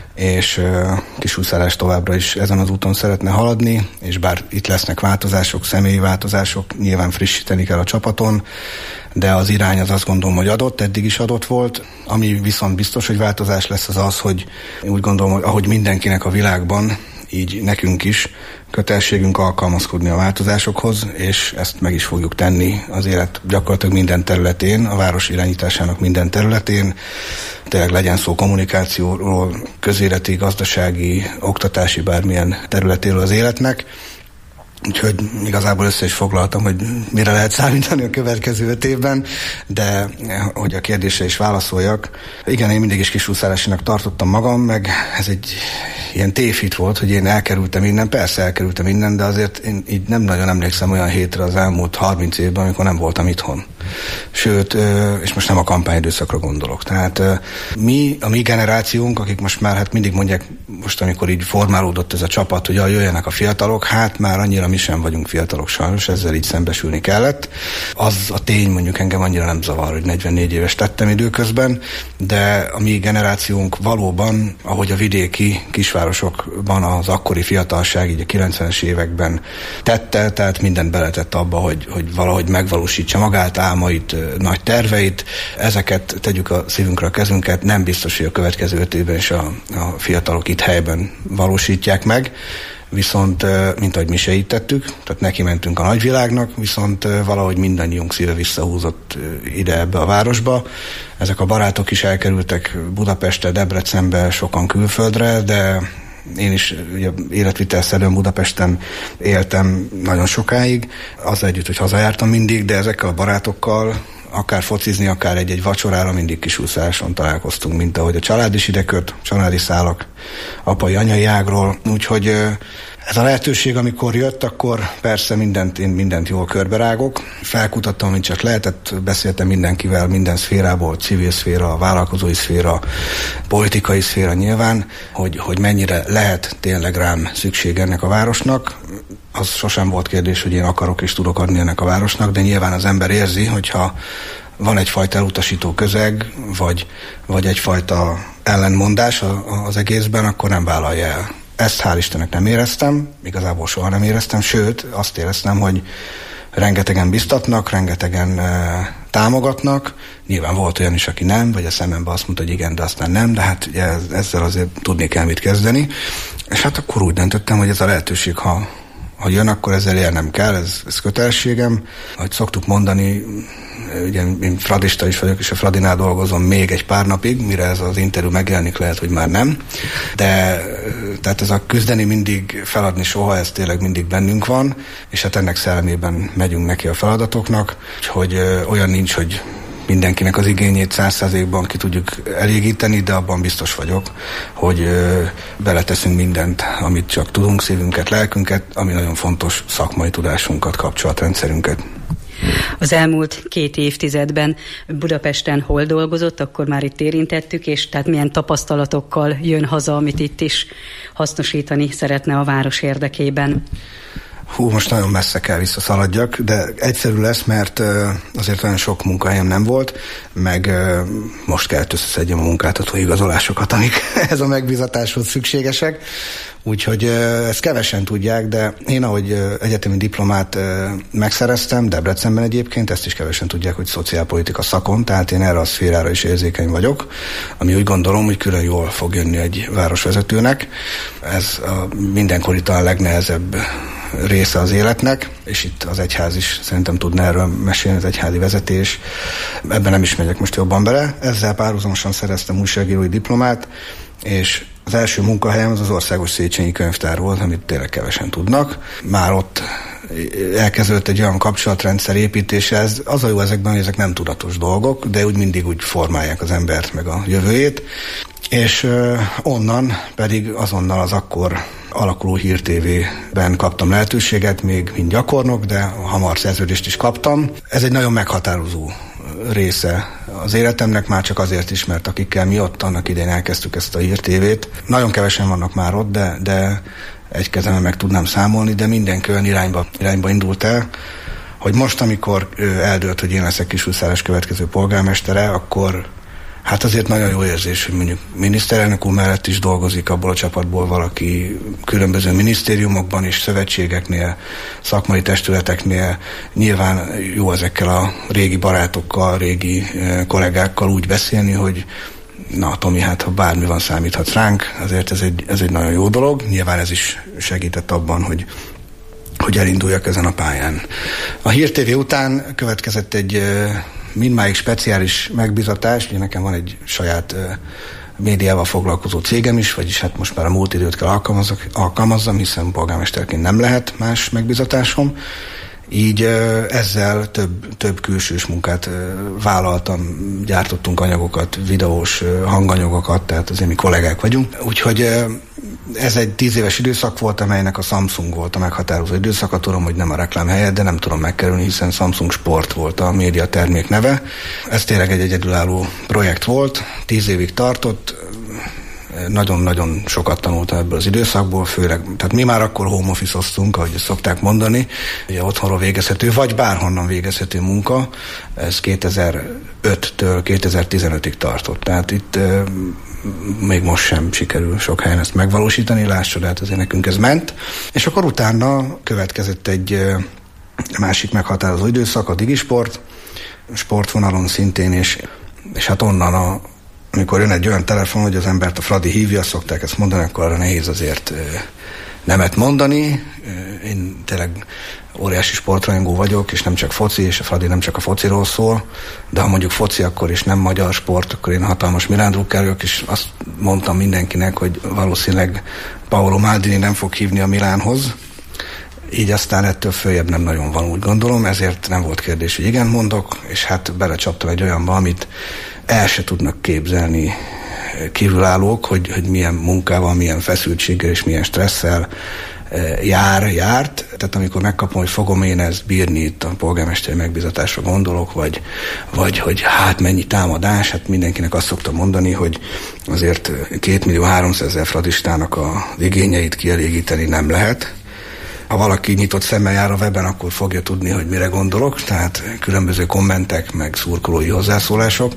és Kisújszállás továbbra is ezen az úton szeretne haladni, és bár itt lesznek változások, személyi változások, nyilván frissíteni kell a csapaton, de az irány az azt gondolom, hogy adott, eddig is adott volt. Ami viszont biztos, hogy változás lesz, az az, hogy úgy gondolom, hogy ahogy mindenkinek a világban, így nekünk is kötelességünk alkalmazkodni a változásokhoz, és ezt meg is fogjuk tenni az élet gyakorlatilag minden területén, a város irányításának minden területén. Tényleg legyen szó kommunikációról, közéleti, gazdasági, oktatási, bármilyen területéről az életnek. Úgyhogy igazából össze is foglaltam, hogy mire lehet számítani a következő öt évben, de hogy a kérdésre is válaszoljak. Igen, én mindig is kisújszállásinak tartottam magam, meg ez egy ilyen tévhit volt, hogy én elkerültem innen, persze elkerültem innen, de azért én így nem nagyon emlékszem olyan hétre az elmúlt harminc évben, amikor nem voltam itthon. Sőt, és most nem a kampányidőszakra gondolok. Tehát mi, a mi generációnk, akik most már hát mindig mondják, most amikor így formálódott ez a csapat, hogy jöjjenek a fiatalok, hát már annyira mi sem vagyunk fiatalok sajnos, ezzel így szembesülni kellett. Az a tény mondjuk engem annyira nem zavar, hogy negyvennégy éves tettem időközben, de a mi generációnk valóban, ahogy a vidéki kisvárosokban az akkori fiatalság, így a kilencvenes években tette, tehát mindent beletett abba, hogy, hogy valahogy megvalósítsa magát, álmait, nagy terveit, ezeket tegyük a szívünkre a kezünket, nem biztos, hogy a következő öt évben is a, a fiatalok itt helyben valósítják meg, viszont, mint ahogy mi se így tettük, tehát neki mentünk a nagyvilágnak, viszont valahogy mindannyiunk szíve visszahúzott ide ebbe a városba. Ezek a barátok is elkerültek Budapestre, Debrecenbe, sokan külföldre, de én is ugye, életvitelszerűen Budapesten éltem nagyon sokáig, azzal együtt, hogy hazajártam mindig, de ezekkel a barátokkal akár focizni, akár egy-egy vacsorára mindig Kisújszálláson találkoztunk, mint ahogy a család is ide köt, családi szálak, apai, anyai ágról. Úgyhogy ez a lehetőség, amikor jött, akkor persze mindent, én mindent jól körberágok. Felkutattam, amit csak lehetett, beszéltem mindenkivel, minden szférából, civil szféra, vállalkozói szféra, politikai szféra nyilván, hogy, hogy mennyire lehet tényleg rám szükség ennek a városnak. Az sosem volt kérdés, hogy én akarok és tudok adni ennek a városnak, de nyilván az ember érzi, hogyha van egyfajta elutasító közeg, vagy, vagy egyfajta ellenmondás az egészben, akkor nem vállalja el. Ezt hál' Istennek nem éreztem, igazából soha nem éreztem, sőt, azt éreztem, hogy rengetegen biztatnak, rengetegen e, támogatnak. Nyilván volt olyan is, aki nem, vagy a szemembe azt mondta, hogy igen, de aztán nem, de hát ugye ezzel azért tudni kell mit kezdeni. És hát akkor úgy döntöttem, hogy ez a lehetőség, ha Ha jön, akkor ezzel élnem kell, ez, ez kötelességem. Ahogy szoktuk mondani, ugye én fradista is vagyok, és a Fradinál dolgozom még egy pár napig, mire ez az interjú megjelenik, lehet, hogy már nem. De tehát ez a küzdeni mindig, feladni soha, ez tényleg mindig bennünk van, és hát ennek szellemében megyünk neki a feladatoknak, hogy olyan nincs, hogy mindenkinek az igényét száz százalékban ki tudjuk elégíteni, de abban biztos vagyok, hogy ö, beleteszünk mindent, amit csak tudunk, szívünket, lelkünket, ami nagyon fontos, szakmai tudásunkat, kapcsolatrendszerünket.
Az elmúlt két évtizedben Budapesten hol dolgozott, akkor már itt érintettük, és tehát milyen tapasztalatokkal jön haza, amit itt is hasznosítani szeretne a város érdekében?
Hú, most nagyon messze kell visszaszaladjak, de egyszerű lesz, mert azért olyan sok munkahelyem nem volt, meg most kellett összeszedjem a munkáltató igazolásokat, amik ez a megbízatáshoz szükségesek. Úgyhogy ezt kevesen tudják, de én ahogy egyetemi diplomát megszereztem, Debrecenben egyébként, ezt is kevesen tudják, hogy szociálpolitika szakon, tehát én erre a szférára is érzékeny vagyok, ami úgy gondolom, hogy külön jól fog jönni egy városvezetőnek. Ez a mindenkori talán legnehezebb része az életnek, és itt az egyház is szerintem tudna erről mesélni, az egyházi vezetés. Ebben nem is megyek most jobban bele. Ezzel párhuzamosan szereztem újságírói diplomát, és az első munkahelyem az az Országos Széchenyi Könyvtár volt, amit tényleg kevesen tudnak. Már ott elkezdődött egy olyan kapcsolatrendszer építése, ez az a jó ezekben, hogy ezek nem tudatos dolgok, de úgy mindig úgy formálják az embert meg a jövőjét. És uh, onnan pedig azonnal az akkor alakuló Hír té vében kaptam lehetőséget, még mint gyakornok, de hamar szerződést is kaptam. Ez egy nagyon meghatározó része az életemnek, már csak azért is, mert akikkel mi ott annak idején elkezdtük ezt a Hír té vét. Nagyon kevesen vannak már ott, de, de egy kezemben meg tudnám számolni, de mindenki olyan irányba, irányba indult el, hogy most, amikor eldőlt, hogy én leszek Kisújszállás következő polgármestere, akkor hát azért nagyon jó érzés, hogy mondjuk miniszterelnök úr mellett is dolgozik abból a csapatból valaki különböző minisztériumokban és szövetségeknél, szakmai testületeknél. Nyilván jó ezekkel a régi barátokkal, régi kollégákkal úgy beszélni, hogy na Tomi, hát ha bármi van, számíthatsz ránk, azért ez egy, ez egy nagyon jó dolog. Nyilván ez is segített abban, hogy hogy elinduljak ezen a pályán. A Hír té vé után következett egy mindmáig speciális megbízatás, ugye nekem van egy saját uh, médiával foglalkozó cégem is, vagyis hát most már a múlt időt kell alkalmazzam, hiszen polgármesterként nem lehet más megbízatásom. Így uh, ezzel több, több külsős munkát uh, vállaltam, gyártottunk anyagokat, videós uh, hanganyagokat, tehát azért mi kollégák vagyunk. Úgyhogy uh, ez egy tíz éves időszak volt, amelynek a Samsung volt a meghatározó időszaka. Tudom, hogy nem a reklám helyett, de nem tudom megkerülni, hiszen Samsung Sport volt a média termék neve. Ez tényleg egy egyedülálló projekt volt, tíz évig tartott, nagyon-nagyon sokat tanultam ebből az időszakból, főleg, tehát mi már akkor home office-oztunk, ahogy szokták mondani, ugye otthonról végezhető, vagy bárhonnan végezhető munka, ez kétezer-öttől kétezer-tizenötig tartott. Tehát itt euh, még most sem sikerül sok helyen ezt megvalósítani, lássad, hát azért nekünk ez ment. És akkor utána következett egy euh, másik meghatározó időszak, a Digisport, sportvonalon szintén, és, és hát onnan a amikor jön egy olyan telefon, hogy az embert a Fradi hívja, szokták ezt mondani, akkor arra nehéz azért nemet mondani. Én tényleg óriási sportrajongó vagyok, és nem csak foci, és a Fradi nem csak a fociról szól, de ha mondjuk foci, akkor is nem magyar sport, akkor én hatalmas Milán drukker vagyok, és azt mondtam mindenkinek, hogy valószínűleg Paolo Maldini nem fog hívni a Milánhoz. Így aztán ettől följebb nem nagyon van, úgy gondolom, ezért nem volt kérdés, hogy igen mondok, és hát belecsaptam egy olyanba, amit el se tudnak képzelni kívülállók, hogy, hogy milyen munkával, milyen feszültséggel és milyen stresszel jár, járt. Tehát amikor megkapom, hogy fogom én ezt bírni, itt a polgármesteri megbízatásra gondolok, vagy, vagy hogy hát mennyi támadás, hát mindenkinek azt szoktam mondani, hogy azért két millió háromszázezer fradistának az igényeit kielégíteni nem lehet. Ha valaki nyitott szemmel jár a weben, akkor fogja tudni, hogy mire gondolok, tehát különböző kommentek, meg szurkolói hozzászólások.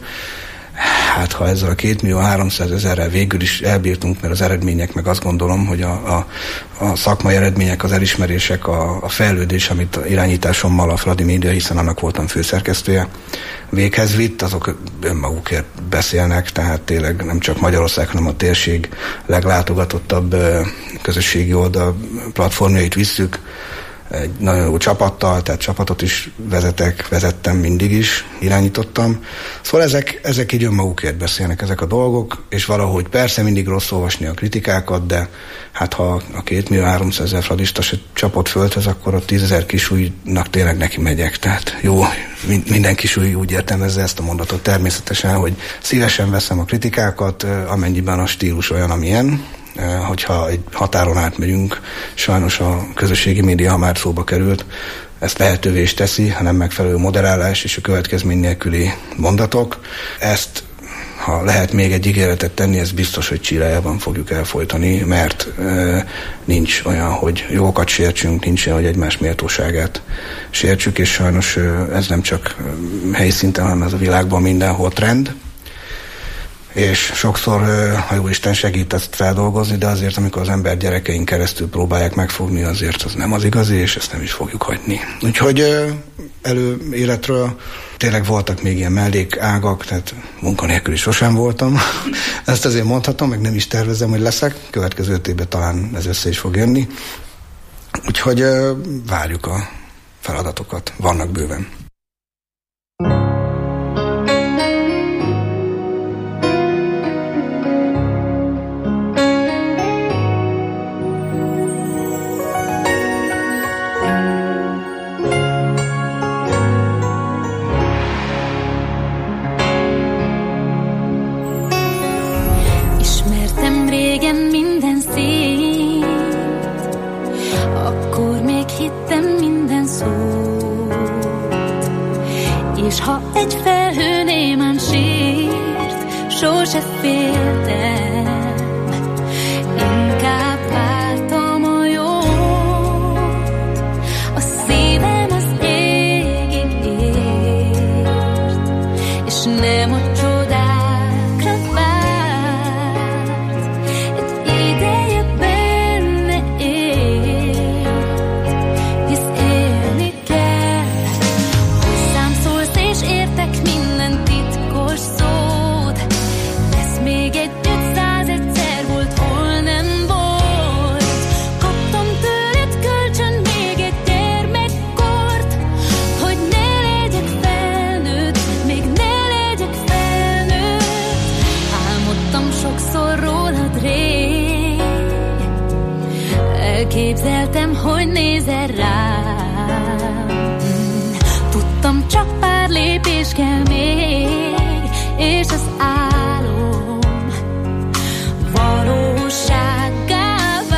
Hát ha ezzel a két millió háromszázezerrel végül is elbírtunk, mert az eredmények, meg azt gondolom, hogy a, a, a szakmai eredmények, az elismerések, a, a fejlődés, amit irányításommal a Fradi Média, hiszen annak voltam főszerkesztője, véghez vitt, azok önmagukért beszélnek, tehát tényleg nem csak Magyarország, hanem a térség leglátogatottabb közösségi oldal platformjait visszük, egy nagyon jó csapattal, tehát csapatot is vezetek, vezettem mindig is, irányítottam. Szóval ezek, ezek így önmagukért beszélnek ezek a dolgok, és valahogy persze mindig rossz olvasni a kritikákat, de hát ha a két millió háromszázezer fradista se csapott földhöz, akkor a tízezer kisújnak tényleg neki megyek. Tehát jó, minden kisúj úgy értelmezze ezt a mondatot természetesen, hogy szívesen veszem a kritikákat, amennyiben a stílus olyan, amilyen. Hogyha egy határon átmegyünk, sajnos a közösségi média, ha már szóba került, ezt lehetővé is teszi, hanem megfelelő moderálás és a következmény nélküli mondatok. Ezt ha lehet még egy ígéretet tenni, ez biztos, hogy Csirájában fogjuk elfolytani, mert e, nincs olyan, hogy jogokat sértsünk, nincs olyan, hogy egymás méltóságát sértsük, és sajnos ez nem csak helyi szinten, hanem ez a világban mindenhol trend. És sokszor, ha jó Isten segít ezt feldolgozni, de azért, amikor az ember gyerekeink keresztül próbálják megfogni, azért az nem az igazi, és ezt nem is fogjuk hagyni. Úgyhogy előéletről tényleg voltak még ilyen mellékágak, tehát munkanélkül is sosem voltam. Ezt azért mondhatom, meg nem is tervezem, hogy leszek. Következő öt évben talán ez össze is fog jönni. Úgyhogy várjuk a feladatokat. Vannak bőven.
Képzeltem, hogy nézel rám. Tudtam, csak pár lépés kell még, és az álom valósággá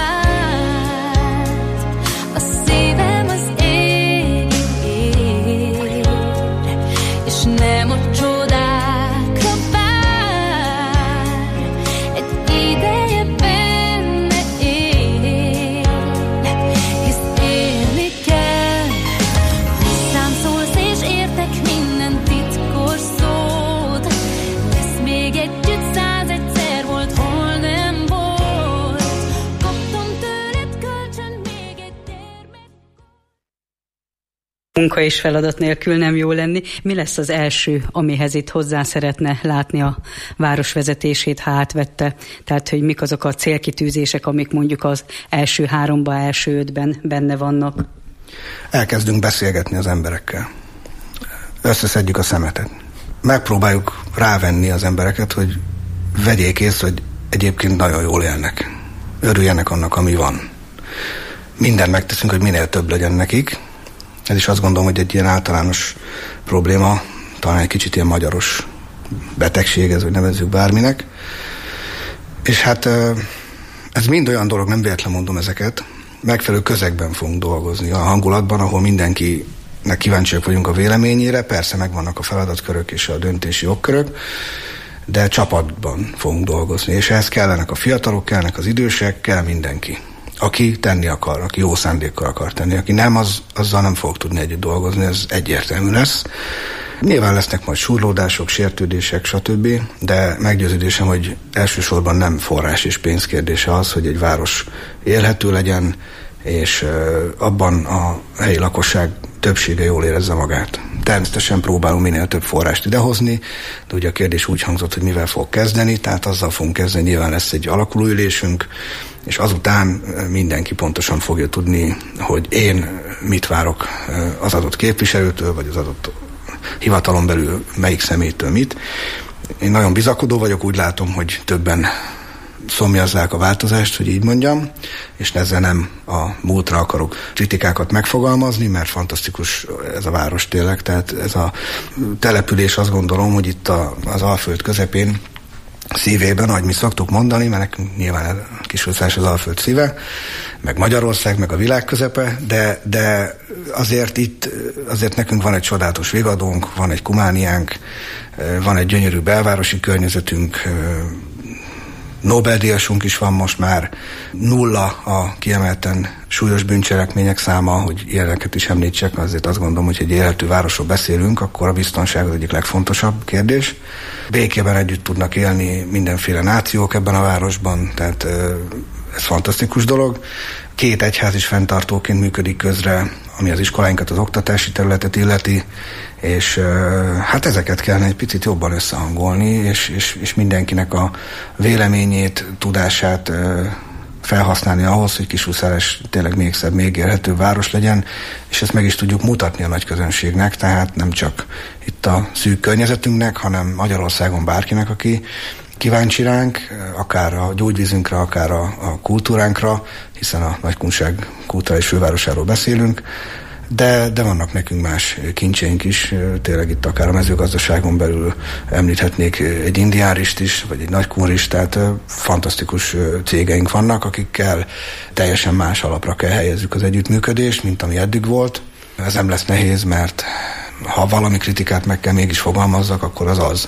vált. A szívem az ég ér, és nem a csodákra vár. Egy ideje benne él, hisz élni kell. Hozzám szólsz és értek minden titkos szót. Lesz még együtt százegyszer volt, hol nem volt. Kaptam tőled kölcsön még egy gyermek.
Munka és feladat nélkül nem jó lenni. Mi lesz az első, amihez itt hozzá szeretne látni a város vezetését, ha átvette? Tehát, hogy mik azok a célkitűzések, amik mondjuk az első háromba, első ötben benne vannak?
Elkezdünk beszélgetni az emberekkel. Összeszedjük a szemetet. Megpróbáljuk rávenni az embereket, hogy vegyék észre, hogy egyébként nagyon jól élnek. Örüljenek annak, ami van. Mindent megteszünk, hogy minél több legyen nekik. Ez is azt gondolom, hogy egy ilyen általános probléma, talán egy kicsit ilyen magyaros betegség, ez, hogy nevezzük bárminek. És hát ez mind olyan dolog, nem véletlen mondom ezeket, megfelelő közegben fogunk dolgozni, a hangulatban, ahol mindenkinek kíváncsiak vagyunk a véleményére, persze megvannak a feladatkörök és a döntési jogkörök, de csapatban fogunk dolgozni, és ehhez kellenek a fiatalok, kellenek az idősek, kell mindenki. Aki tenni akar, aki jó szándékkal akar tenni, aki nem, az, azzal nem fog tudni együtt dolgozni, ez egyértelmű lesz. Nyilván lesznek majd súrlódások, sértődések, stb., de meggyőződésem, hogy elsősorban nem forrás és pénz kérdése az, hogy egy város élhető legyen, és abban a helyi lakosság többsége jól érezze magát. Természetesen próbálunk minél több forrást idehozni, de ugye a kérdés úgy hangzott, hogy mivel fog kezdeni, tehát azzal fogunk kezdeni, nyilván lesz egy alakulóülésünk, és azután mindenki pontosan fogja tudni, hogy én mit várok az adott képviselőtől, vagy az adott hivatalon belül melyik személytől mit. Én nagyon bizakodó vagyok, úgy látom, hogy többen szomjazzák a változást, hogy így mondjam, és ezzel nem a múltra akarok kritikákat megfogalmazni, mert fantasztikus ez a város tényleg, tehát ez a település, azt gondolom, hogy itt a, az Alföld közepén szívében, ahogy mi szoktuk mondani, mert nekünk nyilván Kisújszállás az Alföld szíve, meg Magyarország, meg a világ közepe, de, de azért itt, azért nekünk van egy csodálatos végadónk, van egy kumániánk, van egy gyönyörű belvárosi környezetünk, Nobel-díjasunk is van most már, nulla a kiemelten súlyos bűncselekmények száma, hogy ilyeneket is említsek, azért azt gondolom, hogy egy élhető városról beszélünk, akkor a biztonság az egyik legfontosabb kérdés. Békében együtt tudnak élni mindenféle nációk ebben a városban, tehát ez fantasztikus dolog. Két egyház is fenntartóként működik közre, ami az iskoláinkat, az oktatási területet illeti, és hát ezeket kellene egy picit jobban összehangolni, és, és, és mindenkinek a véleményét, tudását felhasználni ahhoz, hogy Kisújszállás tényleg még szebb, még élhetőbb város legyen, és ezt meg is tudjuk mutatni a nagy közönségnek, tehát nem csak itt a szűk környezetünknek, hanem Magyarországon bárkinek, aki kíváncsi ránk, akár a gyógyvízünkre, akár a, a kultúránkra, hiszen a Nagykunság kulturális fővárosáról beszélünk, de, de vannak nekünk más kincseink is, tényleg itt akár a mezőgazdaságon belül említhetnék egy indiárist is, vagy egy nagykunrist, tehát fantasztikus cégeink vannak, akikkel teljesen más alapra kell helyezzük az együttműködést, mint ami eddig volt. Ez nem lesz nehéz, mert ha valami kritikát meg kell mégis fogalmazzak, akkor az az,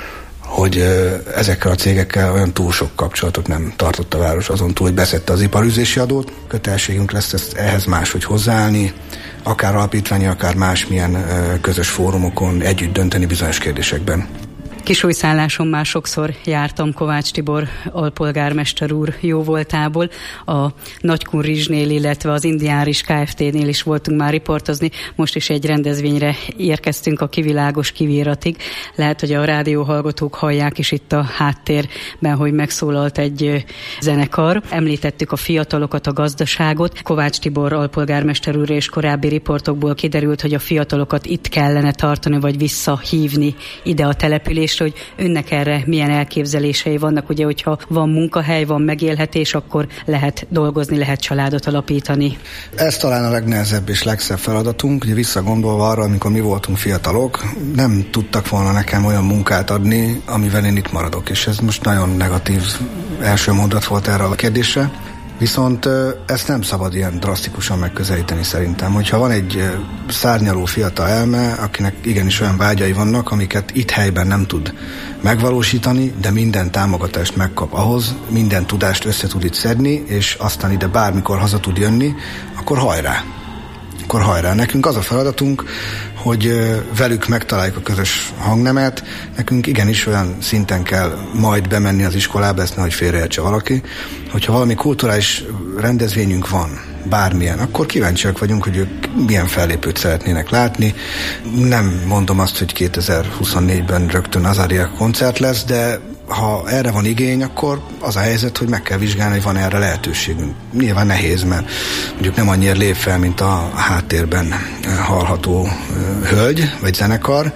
hogy ezekkel a cégekkel olyan túl sok kapcsolatot nem tartott a város, azon túl, hogy beszedte az iparűzési adót. Kötelességünk lesz ezt, ehhez máshogy hozzáállni, akár alapítványi, akár másmilyen közös fórumokon együtt dönteni bizonyos kérdésekben.
Kisújszálláson már sokszor jártam Kovács Tibor alpolgármester úr jóvoltából. A Nagykunrizsnél, illetve az Indiáris Kft-nél is voltunk már riportozni. Most is egy rendezvényre érkeztünk a Kivilágos Kivíratig. Lehet, hogy a rádióhallgatók hallják is itt a háttérben, hogy megszólalt egy zenekar. Említettük a fiatalokat, a gazdaságot. Kovács Tibor alpolgármester úr és korábbi riportokból kiderült, hogy a fiatalokat itt kellene tartani, vagy visszahívni ide a településre, hogy önnek erre milyen elképzelései vannak. Ugye, hogyha van munkahely, van megélhetés, akkor lehet dolgozni, lehet családot alapítani.
Ez talán a legnehezebb és legszebb feladatunk. Ugye visszagondolva arra, amikor mi voltunk fiatalok, nem tudtak volna nekem olyan munkát adni, amivel én itt maradok. És ez most nagyon negatív első mondat volt erre a kérdésre. Viszont ezt nem szabad ilyen drasztikusan megközelíteni szerintem. Hogyha van egy szárnyaló fiatal elme, akinek igenis olyan vágyai vannak, amiket itt helyben nem tud megvalósítani, de minden támogatást megkap ahhoz, minden tudást össze tud itt szedni, és aztán ide bármikor haza tud jönni, akkor hajrá! Akkor hajrá! Nekünk az a feladatunk, hogy velük megtaláljuk a közös hangnemet, nekünk igenis olyan szinten kell majd bemenni az iskolába, ezt nehogy félreértse valaki, hogyha valami kulturális rendezvényünk van, bármilyen, akkor kíváncsiak vagyunk, hogy ők milyen fellépőt szeretnének látni. Nem mondom azt, hogy kétezer-huszonnégyben rögtön Azaria koncert lesz, de ha erre van igény, akkor az a helyzet, hogy meg kell vizsgálni, hogy van erre lehetőségünk. Nyilván nehéz, mert mondjuk nem annyira lép fel, mint a háttérben hallható hölgy vagy zenekar,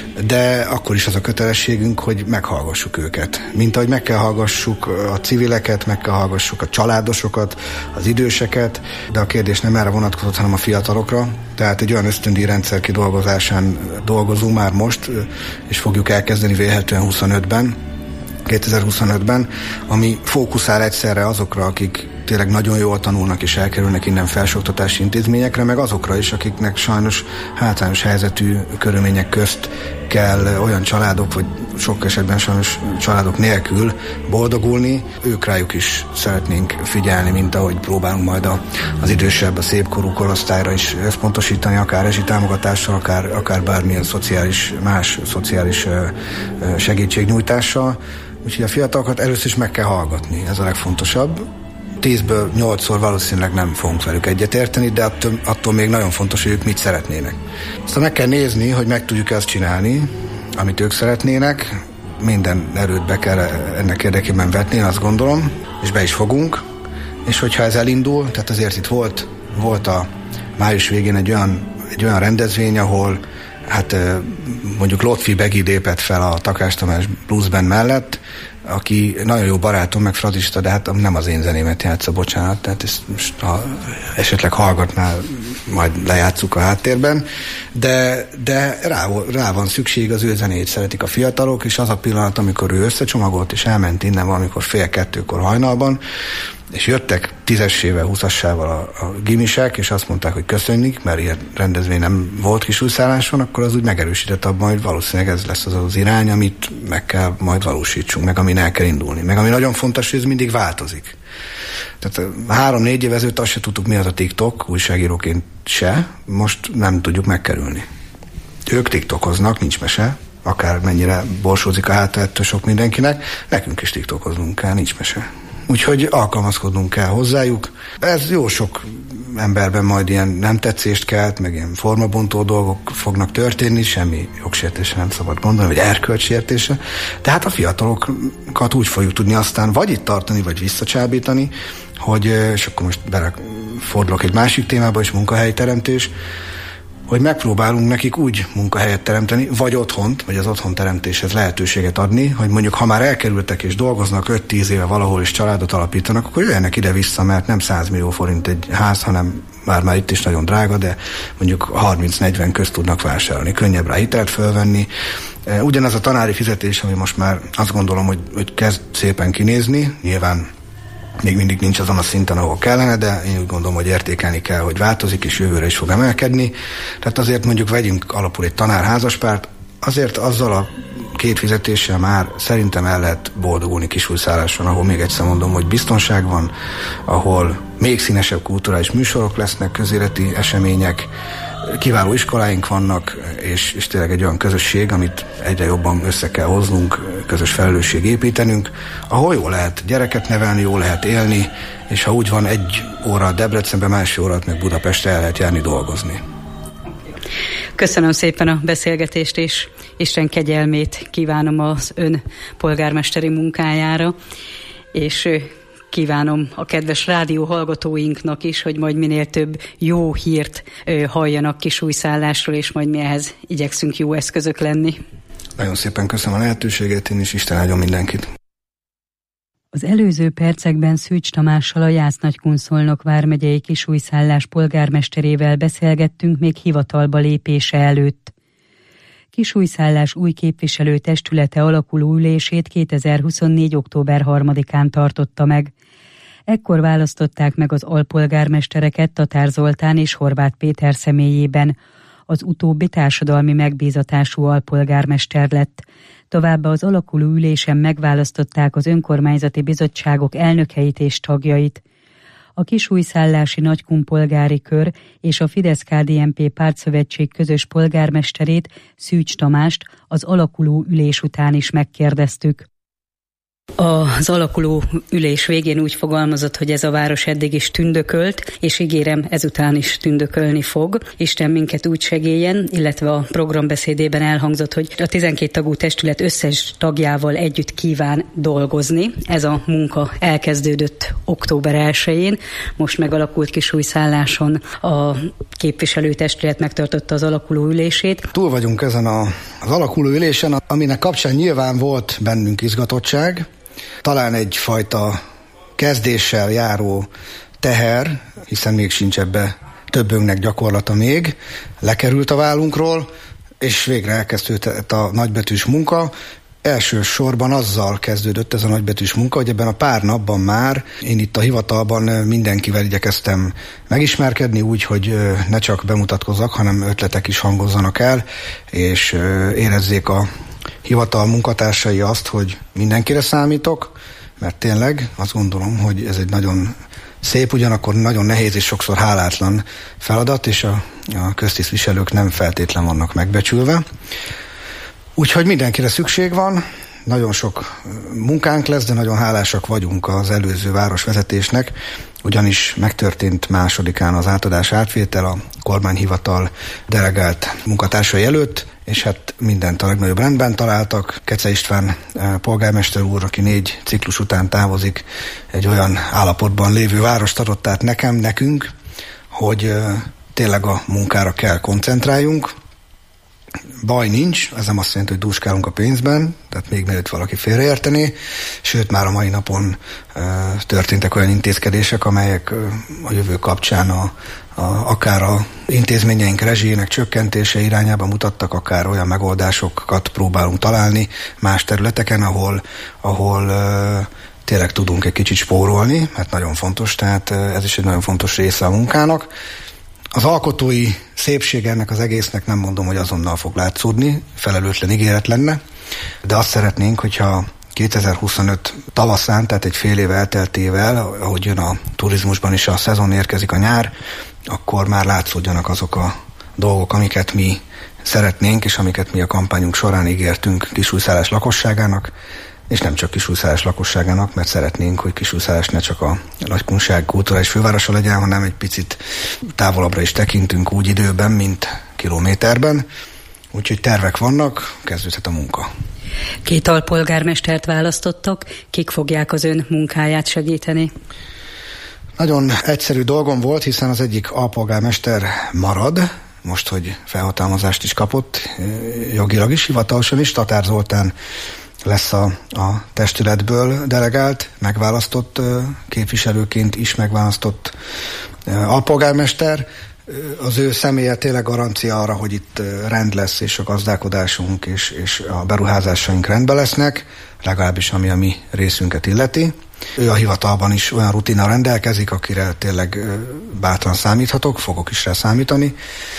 de akkor is az a kötelességünk, hogy meghallgassuk őket. Mint ahogy meg kell hallgassuk a civileket, meg kell hallgassuk a családosokat, az időseket, de a kérdés nem erre vonatkozott, hanem a fiatalokra. Tehát egy olyan ösztöndíj rendszer kidolgozásán dolgozunk már most, és fogjuk elkezdeni vélhetően huszonötben, kétezer-huszonötben, ami fókuszál egyszerre azokra, akik tényleg nagyon jól tanulnak és elkerülnek innen felsőoktatási intézményekre, meg azokra is, akiknek sajnos hátrányos helyzetű körülmények közt kell olyan családok, vagy sok esetben sajnos családok nélkül boldogulni. Ők rájuk is szeretnénk figyelni, mint ahogy próbálunk majd a, az idősebb, a szépkorú korosztályra is összpontosítani, akár rezsitámogatással, akár, akár bármilyen szociális, más szociális segítségnyújtással. Úgyhogy a fiatalokat először is meg kell hallgatni, ez a legfontosabb. Tízből nyolcszor valószínűleg nem fogunk velük egyetérteni, de attól, attól még nagyon fontos, hogy ők mit szeretnének. Aztán meg kell nézni, hogy meg tudjuk ezt csinálni, amit ők szeretnének. Minden erőt be kell ennek érdekében vetni, én azt gondolom, és be is fogunk. És hogyha ez elindul, tehát azért itt volt, volt a május végén egy olyan, egy olyan rendezvény, ahol hát mondjuk Lotfi Begi lépett fel a Takács Tamás Blues Band mellett, aki nagyon jó barátom, meg fradista, de hát nem az én zenémet játsza, bocsánat, tehát ezt most, ha esetleg hallgatnál, majd lejátszuk a háttérben, de, de rá, rá van szükség, az ő zenét szeretik a fiatalok, és az a pillanat, amikor ő összecsomagolt, és elment innen valamikor fél kettőkor hajnalban, és jöttek tízessével, húszassával a, a gimisek, és azt mondták, hogy köszönjük, mert ilyen rendezvény nem volt Kisújszálláson, akkor az úgy megerősített abban, hogy valószínűleg ez lesz az az irány, amit meg kell majd valósítsunk, meg amin el kell indulni. Meg ami nagyon fontos, hogy ez mindig változik. Tehát három-négy év ezelőtt azt se tudtuk, mi az a TikTok, újságíróként se, most nem tudjuk megkerülni. Ők TikTokoznak, nincs mese, akár mennyire borsózik a háta ettől sok mindenkinek, nekünk is TikTokoznunk kell, nincs mese. Úgyhogy alkalmazkodnunk kell hozzájuk. Ez jó sok emberben majd ilyen nem tetszést kelt, meg ilyen formabontó dolgok fognak történni, semmi jogsértése nem szabad mondani, vagy erkölcsértése. De hát a fiatalokat úgy fogjuk tudni aztán vagy itt tartani, vagy visszacsábítani, hogy, és akkor most belefordulok egy másik témába is, munkahelyteremtés, hogy megpróbálunk nekik úgy munkahelyet teremteni, vagy otthont, vagy az otthon teremtéshez lehetőséget adni, hogy mondjuk ha már elkerültek és dolgoznak öt-tíz éve valahol és családot alapítanak, akkor jöjjenek ide-vissza, mert nem száz millió forint egy ház, hanem bár már itt is nagyon drága, de mondjuk harminc-negyven közt tudnak vásárolni, könnyebb rá hitelt fölvenni. Ugyanaz a tanári fizetés, ami most már azt gondolom, hogy, hogy kezd szépen kinézni, nyilván még mindig nincs azon a szinten, ahol kellene, de én úgy gondolom, hogy értékelni kell, hogy változik, és jövőre is fog emelkedni. Tehát azért mondjuk vegyünk alapul egy tanárházaspárt, azért azzal a két fizetéssel már szerintem el lehet boldogulni Kisújszálláson, ahol még egyszer mondom, hogy biztonság van, ahol még színesebb kulturális műsorok lesznek, közéleti események, kiváló iskoláink vannak, és, és tényleg egy olyan közösség, amit egyre jobban össze kell hoznunk, közös felelősség építenünk, ahol jó lehet gyereket nevelni, jó lehet élni, és ha úgy van, egy óra Debrecenben, másik órát meg Budapestre el lehet járni dolgozni.
Köszönöm szépen a beszélgetést, és Isten kegyelmét kívánom az ön polgármesteri munkájára, és kívánom a kedves rádió hallgatóinknak is, hogy majd minél több jó hírt ö, halljanak Kisújszállásról, és majd mi ehhez igyekszünk jó eszközök lenni.
Nagyon szépen köszönöm a lehetőséget, én is Isten áldjon mindenkit.
Az előző percekben Szűcs Tamással, a Jász-Nagykunszolnok vármegyei Kisújszállás polgármesterével beszélgettünk még hivatalba lépése előtt. Kisújszállás új képviselőtestülete alakuló ülését kétezer-huszonnégy. október harmadikán tartotta meg. Ekkor választották meg az alpolgármestereket Tatár Zoltán és Horváth Péter személyében. Az utóbbi társadalmi megbízatású alpolgármester lett. Továbbá az alakuló ülésen megválasztották az önkormányzati bizottságok elnökeit és tagjait. A Kisújszállási Nagykunpolgári Kör és a Fidesz-ká dé en pé pártszövetség közös polgármesterét, Szűcs Tamást az alakuló ülés után is megkérdeztük.
Az alakuló ülés végén úgy fogalmazott, hogy ez a város eddig is tündökölt, és ígérem, ezután is tündökölni fog. Isten minket úgy segéljen, illetve a programbeszédében elhangzott, hogy a tizenkét tagú testület összes tagjával együtt kíván dolgozni. Ez a munka elkezdődött október elsején, most megalakult Kisújszálláson a képviselőtestület megtartotta az alakuló ülését.
Túl vagyunk ezen a, az alakuló ülésen, aminek kapcsán nyilván volt bennünk izgatottság, talán egyfajta kezdéssel járó teher, hiszen még sincs ebbe többünknek gyakorlata még, lekerült a vállunkról, és végre elkezdődött a nagybetűs munka. Elsősorban azzal kezdődött ez a nagybetűs munka, hogy ebben a pár napban már én itt a hivatalban mindenkivel igyekeztem megismerkedni úgy, hogy ne csak bemutatkozzak, hanem ötletek is hangozzanak el, és érezzék a hivatal munkatársai azt, hogy mindenkire számítok, mert tényleg azt gondolom, hogy ez egy nagyon szép, ugyanakkor nagyon nehéz és sokszor hálátlan feladat, és a, a köztisztviselők nem feltétlen vannak megbecsülve. Úgyhogy mindenkire szükség van, nagyon sok munkánk lesz, de nagyon hálásak vagyunk az előző városvezetésnek, ugyanis megtörtént másodikán az átadás átvétel a kormányhivatal delegált munkatársai előtt, és hát mindent a legnagyobb rendben találtak. Kece István polgármester úr, aki négy ciklus után távozik, egy olyan állapotban lévő várost adott át nekem, nekünk, hogy tényleg a munkára kell koncentráljunk, Baj nincs, ez nem azt jelenti, hogy dúskálunk a pénzben, tehát még mielőtt valaki félreértené, sőt már a mai napon e, történtek olyan intézkedések, amelyek e, a jövő kapcsán a, a, akár a intézményeink rezsijének csökkentése irányába mutattak, akár olyan megoldásokat próbálunk találni más területeken, ahol, ahol e, tényleg tudunk egy kicsit spórolni, mert nagyon fontos, tehát ez is egy nagyon fontos része a munkának. Az alkotói szépség ennek az egésznek nem mondom, hogy azonnal fog látszódni, felelőtlen ígéret lenne, de azt szeretnénk, hogyha kétezer-huszonöt tavaszán, tehát egy fél év elteltével, ahogy jön a turizmusban is a szezon, érkezik a nyár, akkor már látszódjanak azok a dolgok, amiket mi szeretnénk, és amiket mi a kampányunk során ígértünk Kisújszállás lakosságának, és nem csak Kisújszállás lakosságának, mert szeretnénk, hogy Kisújszállás ne csak a Nagykunság kulturális fővárosa legyen, hanem egy picit távolabbra is tekintünk úgy időben, mint kilométerben. Úgyhogy tervek vannak, kezdődhet a munka.
Két alpolgármestert választottak, kik fogják az ön munkáját segíteni?
Nagyon egyszerű dolgom volt, hiszen az egyik alpolgármester marad, most, hogy felhatalmazást is kapott, jogilag is, hivatalosan is, Tatár Zoltán lesz a, a testületből delegált, megválasztott képviselőként is megválasztott alpolgármester. Az ő személye tényleg garancia arra, hogy itt rend lesz, és a gazdálkodásunk és, és a beruházásaink rendben lesznek, legalábbis ami a mi részünket illeti. Ő a hivatalban is olyan rutinnal rendelkezik, akire tényleg bátran számíthatok, fogok is rá számítani.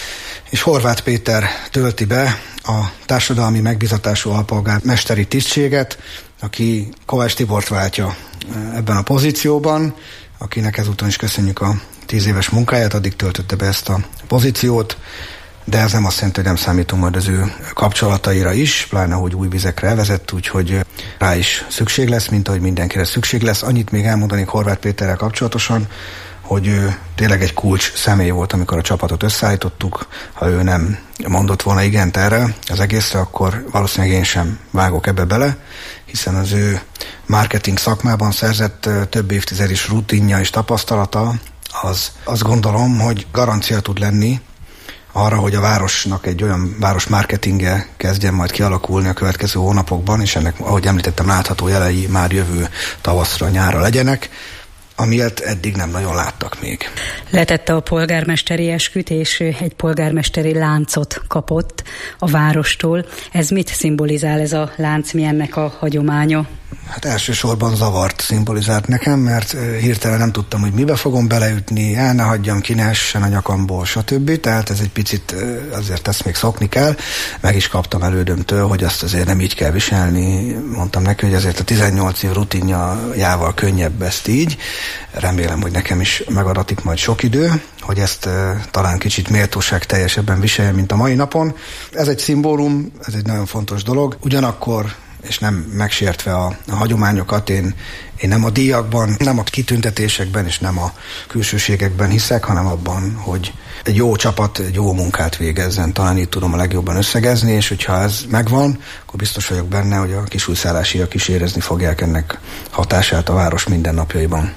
És Horváth Péter tölti be a társadalmi megbízatású alpolgármesteri tisztséget, aki Kovács Tibort váltja ebben a pozícióban, akinek ezúton is köszönjük a tíz éves munkáját, addig töltötte be ezt a pozíciót, de ez nem azt jelenti, hogy nem számítunk majd az ő kapcsolataira is, pláne, hogy új vizekre elvezett, úgyhogy rá is szükség lesz, mint ahogy mindenkire szükség lesz. Annyit még elmondanék Horváth Péterrel kapcsolatosan, hogy ő tényleg egy kulcs személy volt, amikor a csapatot összeállítottuk. Ha ő nem mondott volna igent erre az egészre, akkor valószínűleg én sem vágok ebbe bele, hiszen az ő marketing szakmában szerzett több évtizedes rutinja és tapasztalata, az azt gondolom, hogy garancia tud lenni arra, hogy a városnak egy olyan város marketingje kezdjen majd kialakulni a következő hónapokban, és ennek, ahogy említettem, látható jelei már jövő tavaszra, nyárra legyenek, amilyet eddig nem nagyon láttak még.
Letette a polgármesteri esküt, és egy polgármesteri láncot kapott a várostól. Ez mit szimbolizál ez a lánc, mi ennek a hagyománya?
Hát elsősorban zavart szimbolizált nekem, mert hirtelen nem tudtam, hogy mibe fogom beleütni, el ne hagyjam, ki ne essen a nyakamból, stb. Tehát ez egy picit azért ezt még szokni kell. Meg is kaptam elődömtől, hogy azt azért nem így kell viselni. Mondtam neki, hogy azért a tizennyolc év rutinjával könnyebb ezt így. Remélem, hogy nekem is megadatik majd sok idő, hogy ezt e, talán kicsit méltóság teljesebben viseljem, mint a mai napon. Ez egy szimbólum, ez egy nagyon fontos dolog. Ugyanakkor, és nem megsértve a, a hagyományokat, én, én nem a díjakban, nem a kitüntetésekben, és nem a külsőségekben hiszek, hanem abban, hogy egy jó csapat egy jó munkát végezzen. Talán így tudom a legjobban összegezni, és hogyha ez megvan, akkor biztos vagyok benne, hogy a kisújszállásiak is érezni fogják ennek hatását a város mindennapjaiban.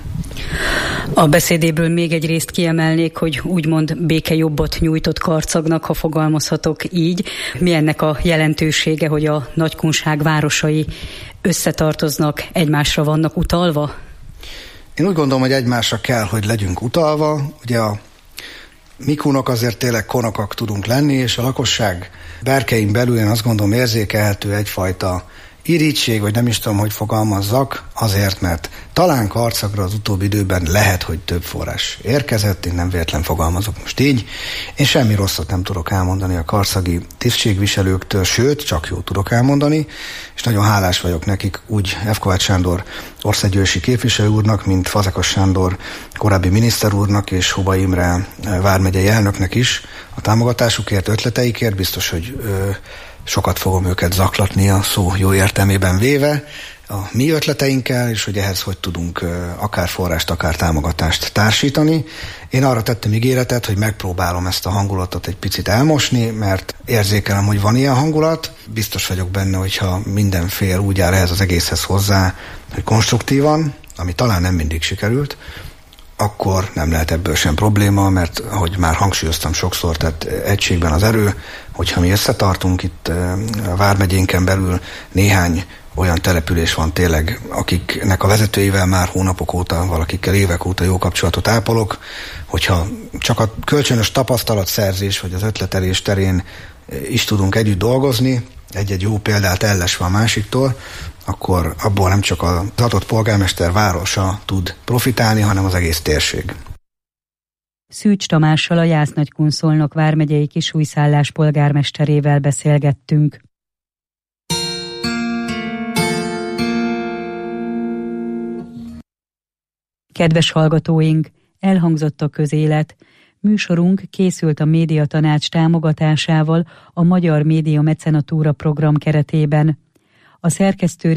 A beszédéből még egy részt kiemelnék, hogy úgymond békejobbot nyújtott Karcagnak, ha fogalmazhatok így. Mi ennek a jelentősége, hogy a Nagykunság városai összetartoznak, egymásra vannak utalva?
Én úgy gondolom, hogy egymásra kell, hogy legyünk utalva. Ugye a mi kunok azért tényleg konokak tudunk lenni, és a lakosság berkein belül én azt gondolom érzékelhető egyfajta irítség, vagy nem is tudom, hogy fogalmazzak, azért, mert talán Karcagra az utóbbi időben lehet, hogy több forrás érkezett, én nem véletlen fogalmazok most így. Én semmi rosszat nem tudok elmondani a karcagi tisztségviselőktől, sőt, csak jót tudok elmondani, és nagyon hálás vagyok nekik úgy F. Kovács Sándor országgyűlési képviselő úrnak, mint Fazekas Sándor korábbi miniszter úrnak, és Hubay Imre vármegyei elnöknek is a támogatásukért, ötleteikért. Biztos, hogy ö, sokat fogom őket zaklatni a szó jó értelmében véve a mi ötleteinkkel, és hogy ehhez hogy tudunk akár forrást, akár támogatást társítani. Én arra tettem ígéretet, hogy megpróbálom ezt a hangulatot egy picit elmosni, mert érzékelem, hogy van ilyen hangulat. Biztos vagyok benne, hogyha minden fél úgy áll ehhez az egészhez hozzá, hogy konstruktívan, ami talán nem mindig sikerült, akkor nem lehet ebből sem probléma, mert ahogy már hangsúlyoztam sokszor, tehát egységben az erő, hogyha mi összetartunk itt a Vármegyénken belül, néhány olyan település van tényleg, akiknek a vezetőivel már hónapok óta, valakikkel évek óta jó kapcsolatot ápolok, hogyha csak a kölcsönös tapasztalatszerzés vagy az ötletelés terén is tudunk együtt dolgozni, egy-egy jó példát ellesve a másiktól, akkor abból nem csak az adott polgármester városa tud profitálni, hanem az egész térség.
Szűcs Tamással, a Jász-Nagykun-Szolnok vármegyei Kisújszállás polgármesterével beszélgettünk. Kedves hallgatóink, elhangzott a közélet. Műsorunk készült a Médiatanács támogatásával a Magyar Média Mecenatúra program keretében. A szerkesztő